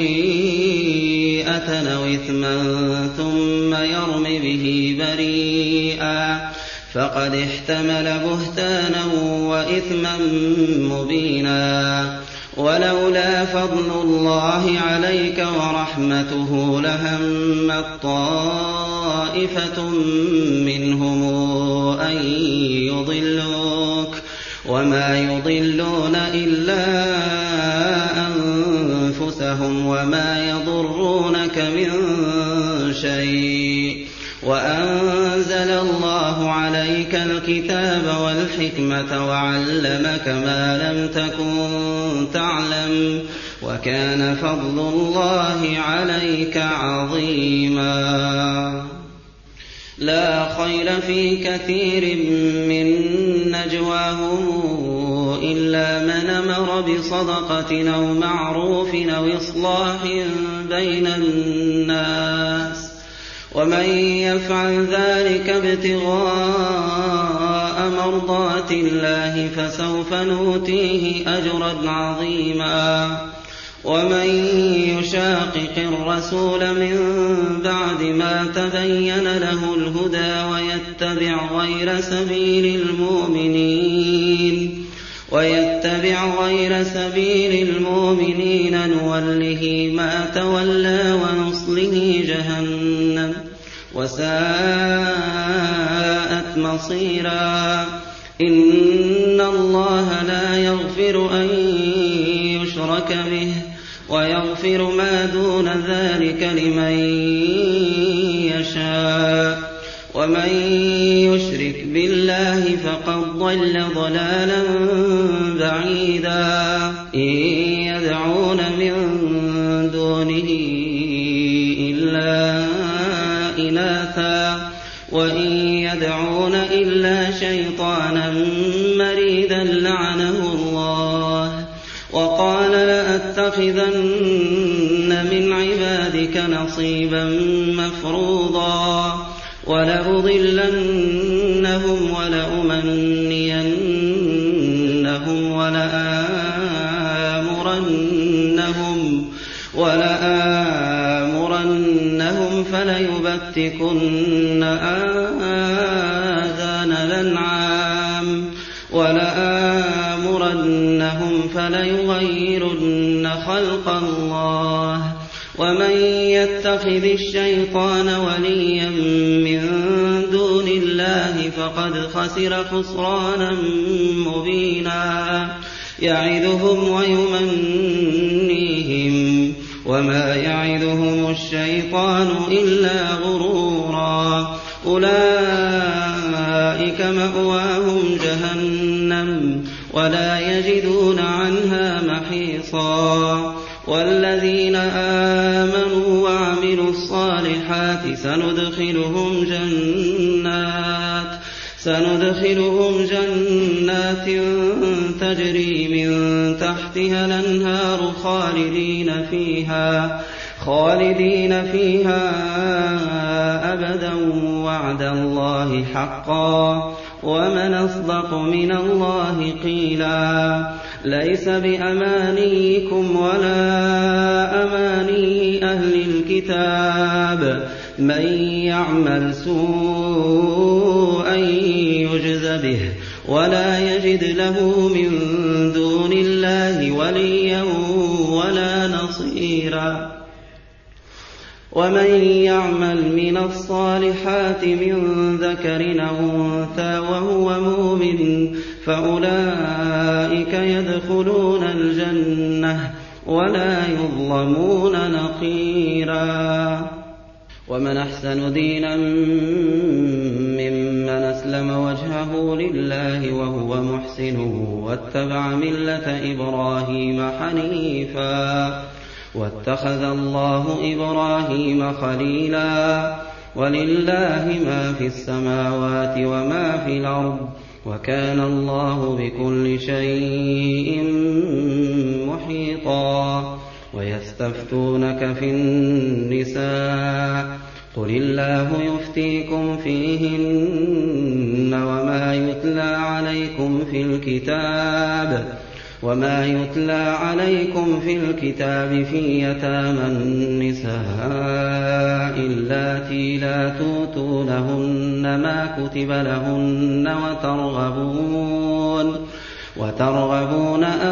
خطيئة أو إثما ثم يرم به بريئا فقد احتمل بهتانا وإثما مبينا. ولولا فضل الله عليك ورحمته لهمت طائفة منهم أن يضلوك وما يضلون إلا أنفسهم وما يضرونك من شيء وأنت أنزل الله عليك الكتاب والحكمة وعلمك ما لم تكن تعلم وكان فضل الله عليك عظيما. لا خير في كثير من نجواهم إلا من أمر بصدقة أو معروف أو إصلاح بين الناس ومن يفعل ذلك ابتغاء مرضات الله فسوف نؤتيه أجرا عظيما. ومن يشاقق الرسول من بعد ما تبين له الهدى ويتبع غير سبيل المؤمنين ويتبع غير سبيل المؤمنين نوله ما تولى ونصله جهنم وساءت مصيرا. إن الله لا يغفر أن يشرك به ويغفر ما دون ذلك لمن يشاء ومن يشرك بالله فقد ضل ضلالا بعيدا. إن يدعون من دونه إلا إناثا وإن يدعون إلا شيطانا مريدا لعنه الله وقال لأتخذن من عبادك نصيبا مفروضا ولأضلنهم ولأمنينهم ولآمرنهم ولآمرنهم فليبتكن آذان الأنعام ولآمرنهم فليغيرن خلق الله ومن يتخذ الشيطان وليا من دون الله فقد خسر خسرانا مبينا. يعدهم ويمنيهم وما يعدهم الشيطان إلا غرورا. أولئك مأواهم جهنم ولا يجدون عنها محيصا. والذين آمنوا وعملوا الصالحات سندخلهم جنات سندخلهم جنات تجري من تحتها الأنهار خالدين فيها خالدين فيها أبدا وعد الله حقا ومن أصدق من الله قيلا. ليس بأمانيكم ولا أماني أهل الكتاب من يعمل سوءا يجز به ولا يجد له من دون الله وليا ولا نصيرا. ومن يعمل من الصالحات من ذكر أو أنثى وهو مؤمن فأولئك يدخلون الجنة ولا يظلمون نقيرا. ومن أحسن دينا ممن أسلم وجهه لله وهو محسن واتبع ملة إبراهيم حنيفا واتخذ الله إبراهيم خليلا. ولله ما في السماوات وما في الأرض وكان الله بكل شيء محيطا. ويستفتونك في النساء قل الله يفتيكم فيهن وما يتلى عليكم في الكتاب وما يتلى عليكم في الكتاب في يتامى النساء اللاتي لا تؤتونهن ما كتب لهن وترغبون وترغبون أن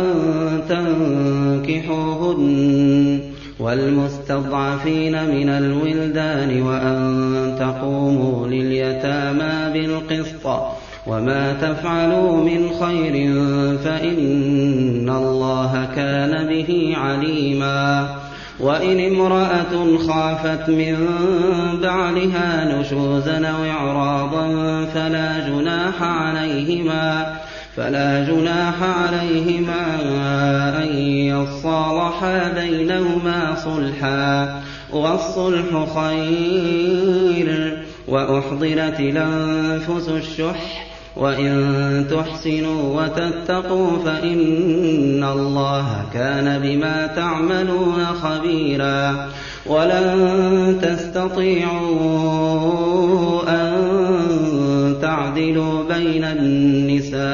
تنكحوهن والمستضعفين من الولدان وأن تقوموا لليتامى بالقسط وما تفعلوا من خير فإن الله كان به عليما. وإن امرأة خافت من بعلها نشوزا أو إعراضا فلا جناح عليهما فلا جناح عليهما أن يصالحا بينهما صلحا والصلح خير وأحضرت الأنفس الشح وإن تحسنوا وتتقوا فإن الله كان بما تعملون خبيرا ولن تستطيعوا أن تعدلوا بين النساء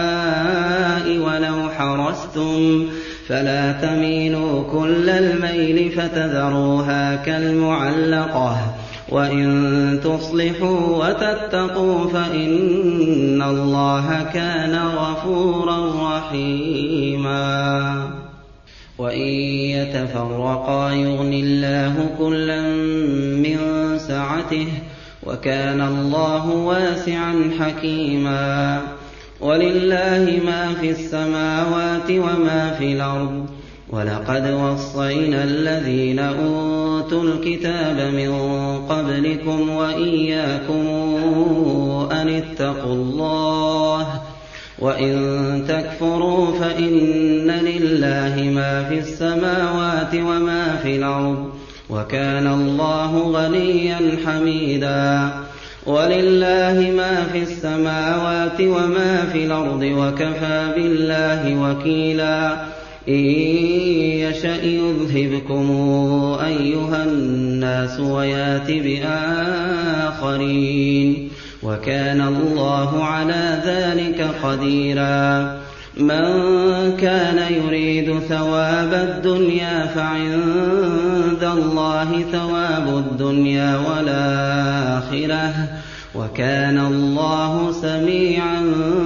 ولو حرصتم فلا تميلوا كل الميل فتذروها كالمعلقة وإن تصلحوا وتتقوا فإن الله كان غفورا رحيما وإن يتفرقا يغن الله كلا من سعته وكان الله واسعا حكيما ولله ما في السماوات وما في الأرض ولقد وصينا الذين أوتوا الكتاب من قبلكم وإياكم أن اتقوا الله وإن تكفروا فإن لله ما في السماوات وما في الأرض وكان الله غنيا حميدا ولله ما في السماوات وما في الأرض وكفى بالله وكيلا إن يشأ يذهبكم أيها الناس ويات بآخرين وكان الله على ذلك قديرا من كان يريد ثواب الدنيا فعند الله ثواب الدنيا والآخرة وكان الله سميعا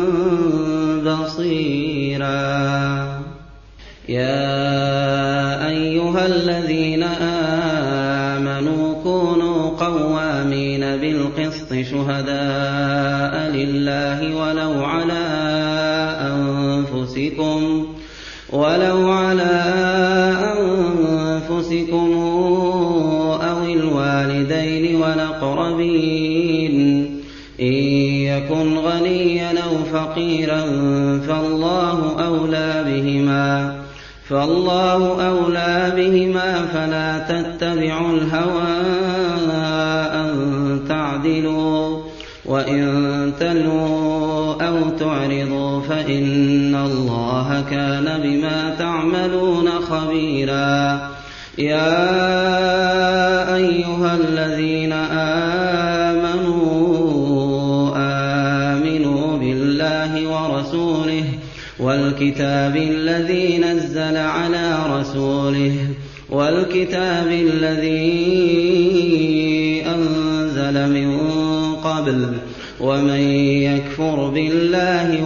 بصيرا يا أيها الذين آمنوا كونوا قوامين بالقسط شهداء لله ولو على أنفسكم ولو على أنفسكم أو الوالدين والأقربين إن يكن غنيا أو فقيرا فالله أولى بهما فالله أولى بهما فلا تتبعوا الهوى أن تعدلوا وإن تلووا أو تعرضوا فإن الله كان بما تعملون خبيرا يا أيها الذين آمنوا آمنوا بالله ورسوله والكتاب الذي نزل على رسوله والكتاب الذي أنزل من قبل ومن يكفر بالله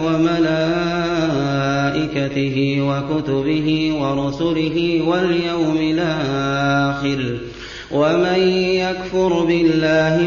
وملائكته وكتبه ورسله واليوم الآخر ومن يكفر بالله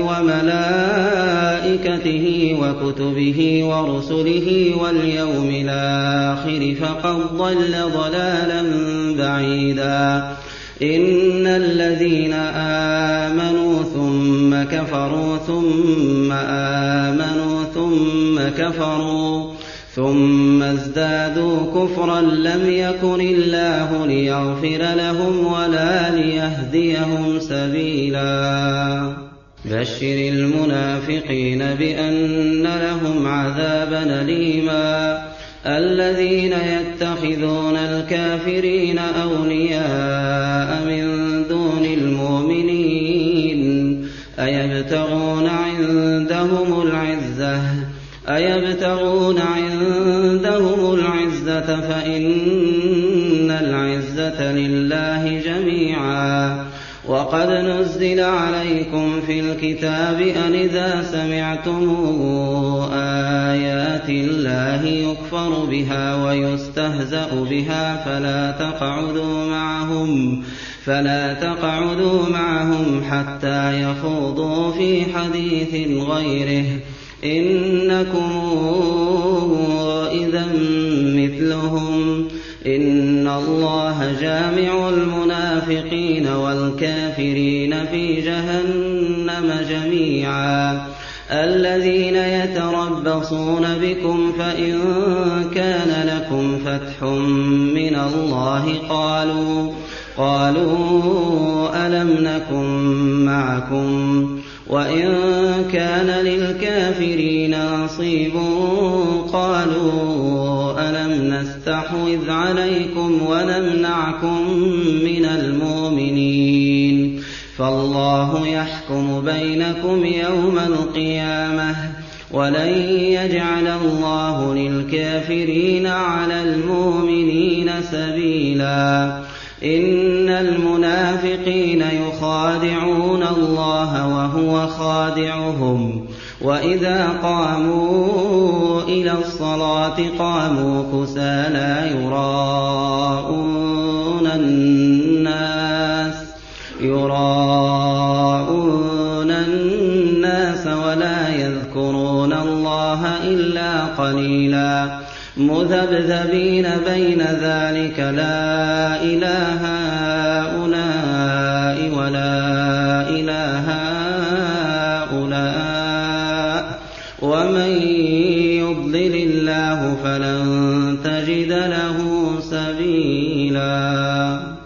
وملائكته وكتبه ورسله واليوم الآخر فقد ضل ضلالا بعيدا إن الذين آمنوا ثم كفروا ثم آمنوا ثم كفروا ثم ازدادوا كفرا لم يكن الله ليغفر لهم ولا ليهديهم سبيلا بشر المنافقين بأن لهم عذابا أليما الذين يتخذون الكافرين أولياء من دون المؤمنين أيبتغون عندهم العزة أيبتغون عندهم العزة فإن العزة لله جميعا وقد نزل عليكم في الكتاب أن إذا سمعتم آيات الله يكفر بها ويستهزأ بها فلا تقعدوا معهم فلا تقعدوا معهم حتى يخوضوا في حديث غيره إنكم إذا مثلهم إن الله جامع المنافقين الْمُنَافِقِينَ وَالْكَافِرِينَ فِي جَهَنَّمَ جَمِيعًا الَّذِينَ يَتَرَبَّصُونَ بِكُمْ فَإِن كَانَ لَكُمْ فَتْحٌ مِّنَ اللَّهِ قَالُوا قَالُوا أَلَمْ نَكُن مَّعَكُمْ وَإِن كَانَ لِلْكَافِرِينَ نَصِيبٌ قَالُوا أَلَمْ نَسْتَحْوِذْ عَلَيْكُمْ وَنَمْنَعْكُم مِّنَ الْمُؤْمِنِينَ فَاللَّهُ يَحْكُمُ بَيْنَكُمْ يَوْمَ الْقِيَامَةِ وَلَن يَجْعَلَ اللَّهُ لِلْكَافِرِينَ عَلَى الْمُؤْمِنِينَ سَبِيلًا إِنَّ الْمُنَافِقِينَ يُخَادِعُونَ اللَّهَ وَهُوَ خَادِعُهُمْ وَإِذَا قَامُوا إِلَى الصَّلَاةِ قَامُوا كُسَالَىٰ يُرَاءُونَ النَّاسَ يُرَاءُونَ النَّاسَ وَلَا يَذْكُرُونَ اللَّهَ إِلَّا قَلِيلًا مُذَبْذَبِينَ بَيْنَ ذَٰلِكَ لَا إِلَىٰ هَٰؤُلَاءِ وَلَا إِلَىٰ هَٰؤُلَاءِ وَمَن يُضْلِلِ اللَّهُ فَلَن تَجِدَ لَهُ سَبِيلًا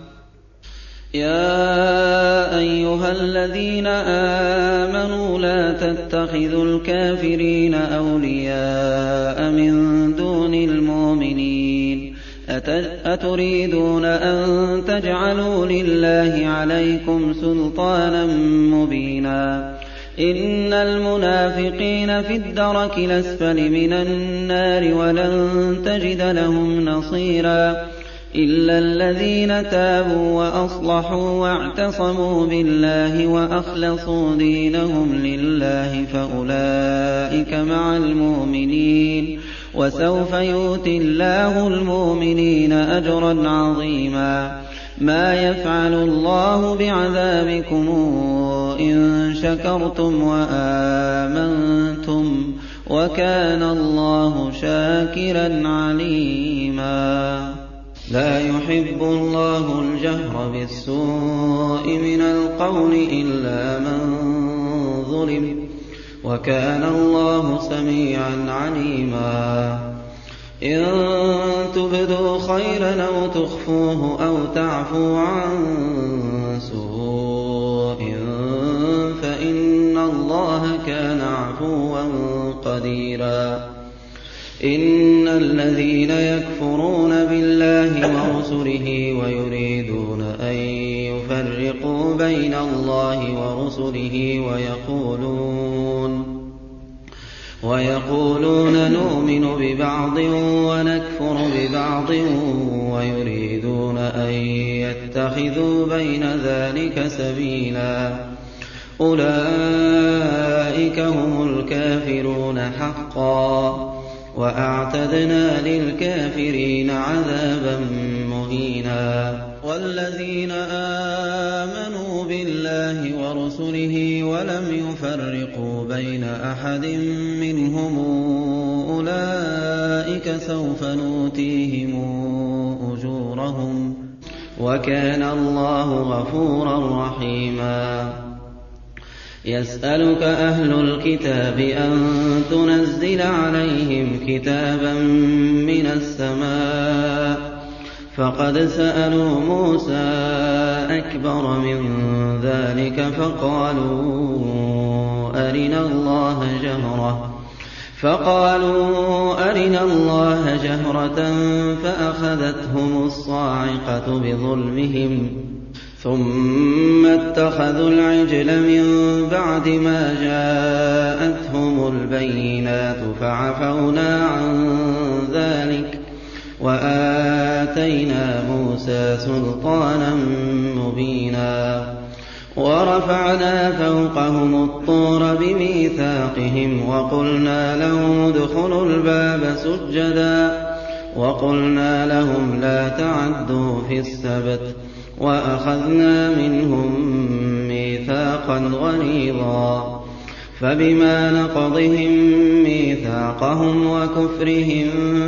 يَا أَيُّهَا الَّذِينَ آمَنُوا لَا تَتَّخِذُوا الْكَافِرِينَ أَوْلِيَاءَ مِن دُونِ الْمُؤْمِنِينَ أَتُرِيدُونَ أَن تَجْعَلُوا لِلَّهِ عَلَيْكُمْ سُلْطَانًا مُّبِينًا إِنَّ الْمُنَافِقِينَ فِي الدَّرَكِ الْأَسْفَلِ مِنَ النَّارِ وَلَن تَجِدَ لَهُمْ نَصِيرًا إِلَّا الَّذِينَ تَابُوا وَأَصْلَحُوا وَاعْتَصَمُوا بِاللَّهِ وَأَخْلَصُوا دِينَهُمْ لِلَّهِ فَأُولَٰئِكَ مَعَ الْمُؤْمِنِينَ وَسَوْفَ يُؤْتِ اللَّهُ الْمُؤْمِنِينَ أَجْرًا عَظِيمًا مَا يَفْعَلُ اللَّهُ بِعَذَابِكُمْ إِن شَكَرْتُمْ وَآمَنتُمْ وَكَانَ اللَّهُ شَاكِرًا عَلِيمًا لَا يُحِبُّ اللَّهُ الْجَهْرَ بِالسُّوءِ مِنَ الْقَوْلِ إِلَّا مَن ظُلِمَ وَكَانَ اللَّهُ سَمِيعًا عَلِيمًا إِن تُبْدُوا خَيْرًا أَوْ تُخْفُوهُ أَوْ تَعْفُوا عَن سُوءٍ فَإِنَّ اللَّهَ كَانَ عَفُوًّا قَدِيرًا إِنَّ الَّذِينَ يَكْفُرُونَ بِاللَّهِ وَرُسُلِهِ وَيُرِيدُونَ أَن يُفَرِّقُوا بَيْنَ اللَّهِ وَرُسُلِهِ وَيَقُولُونَ وَيَقُولُونَ نُؤْمِنُ بِبَعْضٍ وَنَكْفُرُ بِبَعْضٍ وَيُرِيدُونَ أَن يَتَّخِذُوا بَيْنَ ذَلِكَ سَبِيلًا أُولَٰئِكَ هُمُ الْكَافِرُونَ حَقًّا وَأَعْتَدْنَا لِلْكَافِرِينَ عَذَابًا مُّهِينًا وَالَّذِينَ آمَنُوا بِاللَّهِ وَرُسُلِهِ وَلَمْ يُفَرِّقُوا بَيْنَ أَحَدٍ مِّنْهُمْ أُولَٰئِكَ سَوْفَ نُؤْتِيهِمْ أُجُورَهُمْ وَكَانَ اللَّهُ غَفُورًا رَّحِيمًا يَسْأَلُكَ أَهْلُ الْكِتَابِ أَن تُنَزِّلَ عَلَيْهِمْ كِتَابًا مِّنَ السَّمَاءِ فَقَدْ سَأَلُوا مُوسَىٰ أَكْبَرَ مِن ذَٰلِكَ فَقَالُوا أَرِنَا اللَّهَ جَهْرَةً فَقَالُوا أَرِنَا اللَّهَ جَهْرَةً فَأَخَذَتْهُمُ الصَّاعِقَةُ بِظُلْمِهِمْ ثُمَّ اتَّخَذُوا الْعِجْلَ مِن بَعْدِ مَا جَاءَتْهُمُ الْبَيِّنَاتُ فَعَفَوْنَا عَن ذَٰلِكَ وَآتَيْنَا مُوسَىٰ سُلْطَانًا مُّبِينًا وَرَفَعْنَا فَوْقَهُمُ الطُّورَ بِمِيثَاقِهِمْ وَقُلْنَا لَهُمُ ادْخُلُوا الْبَابَ سُجَّدًا وَقُلْنَا لَهُمْ لَا تَعْدُوا فِي السَّبْتِ وَأَخَذْنَا مِنْهُم مِّيثَاقًا غَلِيظًا فبما نقضهم ميثاقهم وكفرهم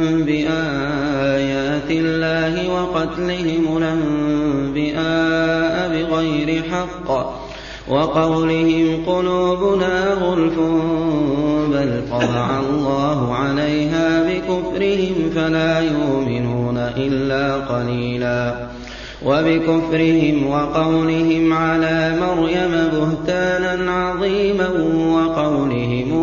بآيات الله وقتلهم الأنبياء بغير حق وقولهم قلوبنا غلف بل طبع الله عليها بكفرهم فلا يؤمنون إلا قليلا وبكفرهم وقولهم على مريم بهتانا عظيما وقولهم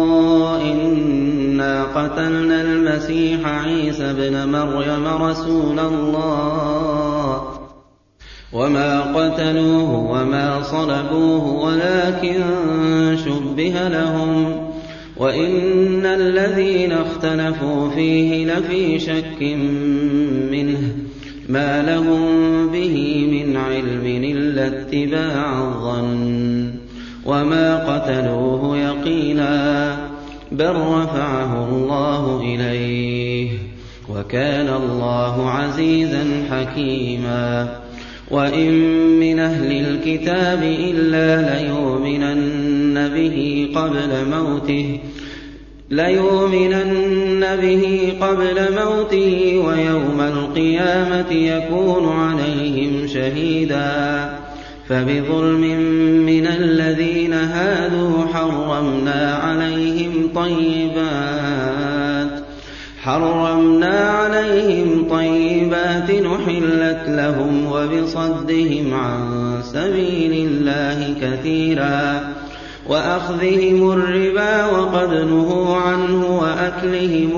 إنا قتلنا المسيح عيسى ابن مريم رسول الله وما قتلوه وما صلبوه ولكن شبه لهم وإن الذين اختلفوا فيه لفي شك منه ما لهم به من علم إلا اتباع الظن وما قتلوه يقينا بل رفعه الله إليه وكان الله عزيزا حكيما وإن من أهل الكتاب إلا ليؤمنن به قبل موته ليؤمنن به قبل موته ويوم القيامة يكون عليهم شهيدا فبظلم من الذين هادوا حرمنا عليهم طيبات حرمنا عليهم طيبات نحلت لهم وبصدهم عن سبيل الله كثيرا وأخذهم الربا وقد نهوا عنه وأكلهم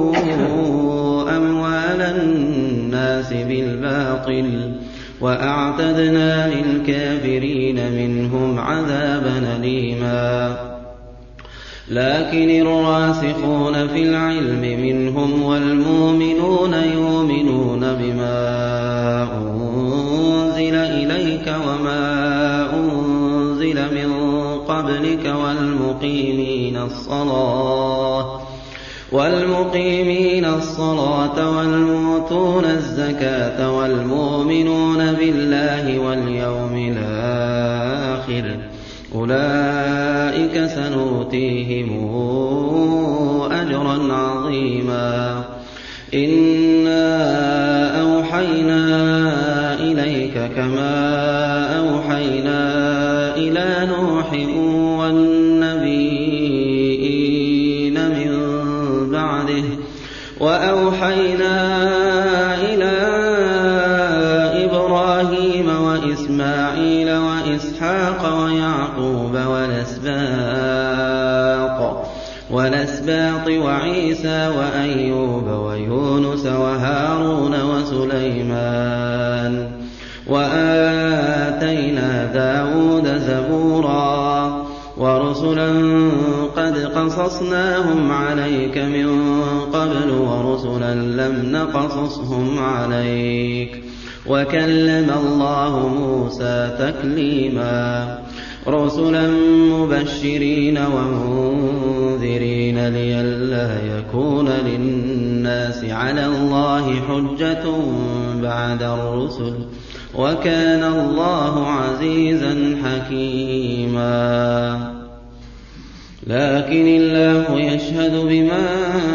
أموال الناس بالباطل وأعتدنا للكافرين منهم عذابا أليما لكن الراسخون في العلم منهم والمؤمنون يؤمنون بما أنزل إليك وما أنزل من قبلك والمقيمين الصلاة والمقيمين الصلاة والمؤتون الزكاة والمؤمنون بالله واليوم الآخر أولئك سنؤتيهم أجرا عظيما إنا أوحينا إليك كما أوحينا إلى نوح والنبيين من بعده وأوحينا إلى إبراهيم وإسماعيل وإسحاق ويعقوب والأسباط والأسباط وعيسى وأيوب ويونس وهارون وسليمان وآتينا داود زبورا ورسلا قد قصصناهم عليك من قبل ورسلا لم نقصصهم عليك وكلم الله موسى تكليما رسلا مبشرين ومنذرين لئلا يكون للناس على الله حجة بعد الرسل وكان الله عزيزا حكيما لكن الله يشهد بما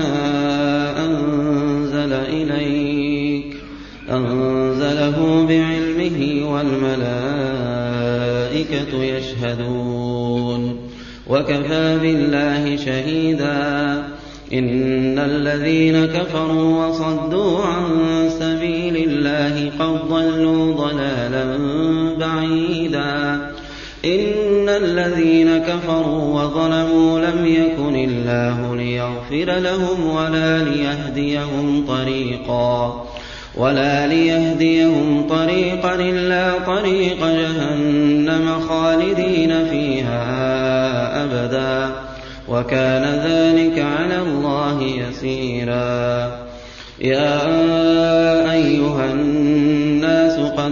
أنزل إليك أنزله بعلمه والملائكة يشهدون وكفى بالله شهيدا إن الذين كفروا وصدوا عن سبيل الله قد ضلوا ضلالا بعيدا إن الذين كفروا وظلموا لم يكن الله ليغفر لهم ولا ليهديهم طريقا ولا ليهديهم طريقا إلا طريق جهنم خالدين فيها أبدا وكان ذلك على الله يسيرا يا أيها الناس قد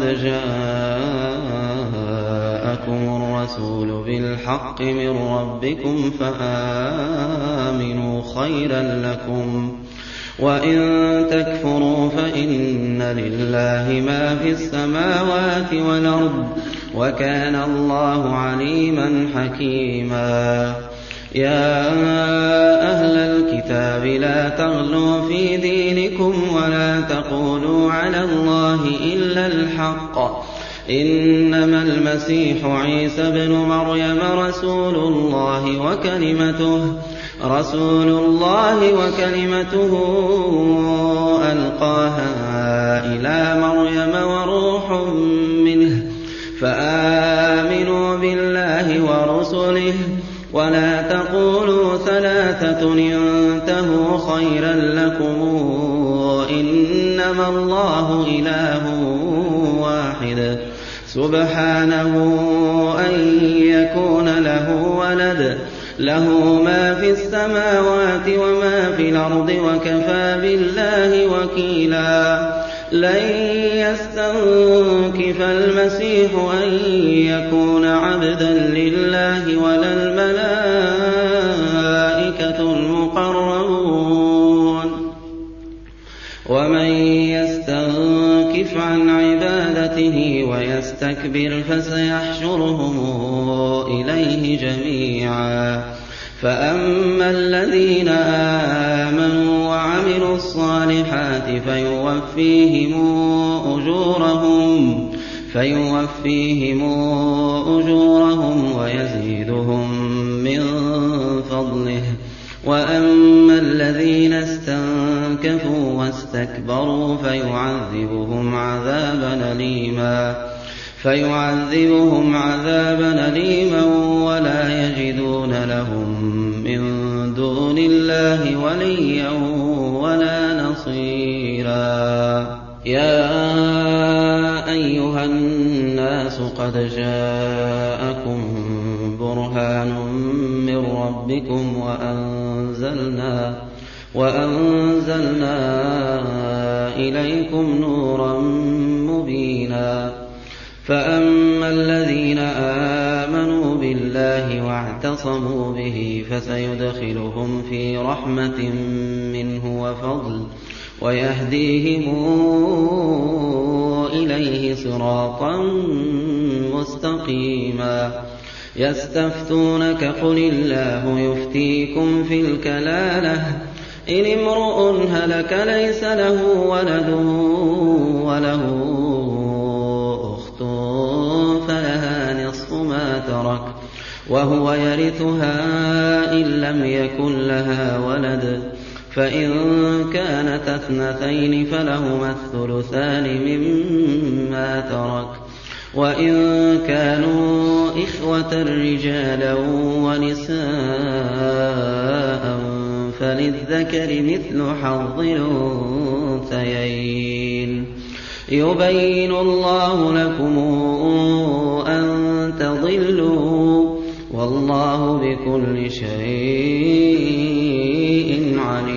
جاءكم الرسول بالحق من ربكم فآمنوا خيرا لكم وإن تكفروا فإن لله ما في السماوات والأرض وكان الله عليما حكيما يا أهل الكتاب لا تغلوا في دينكم ولا تقولوا على الله إلا الحق إنما المسيح عيسى ابن مريم رسول الله وكلمته رسول الله وكلمته ألقاها إلى مريم وروح منه فآمنوا بالله ورسله ولا تقولوا ثلاثة انتهوا خيرا لكم إنما الله إله واحد سبحانه أن يكون له ولد له ما في السماوات وما في الأرض وكفى بالله وكيلا لن يستنكف المسيح أن يكون عبدا لله ولا الملائكة المقربون ومن يستنكف عن عبادته ويستكبر فسيحشرهم إليه جميعا فأما الذين آمنوا وعملوا الصالحات فيوفيهم أجورهم فيوفيهم أجورهم ويزيدهم من فضله وأما الذين استنكفوا واستكبروا فيعذبهم عذابا أليما فيعذبهم عذابا أليما ولا يجدون لهم من دون الله وليا ولا نصيرا يا أيها الناس قد جاءكم برهان من ربكم وأنزلنا وأنزلنا إليكم نورا مبينا فأما الذين آمنوا بالله واعتصموا به فسيدخلهم في رحمة منه وفضل ويهديهم إليه صراطا مستقيما يستفتونك قل الله يفتيكم في الكلالة إن امرؤ هلك ليس له ولد وله أخت فلها نصف ما ترك وهو يرثها إن لم يكن لها ولد فإن كانت اثنتين فلهما الثلثان مما ترك وإن كانوا إخوة رجالا ونساء فللذكر مثل حظ الأنثيين يبين الله لكم أن تضلوا والله بكل شيء عليم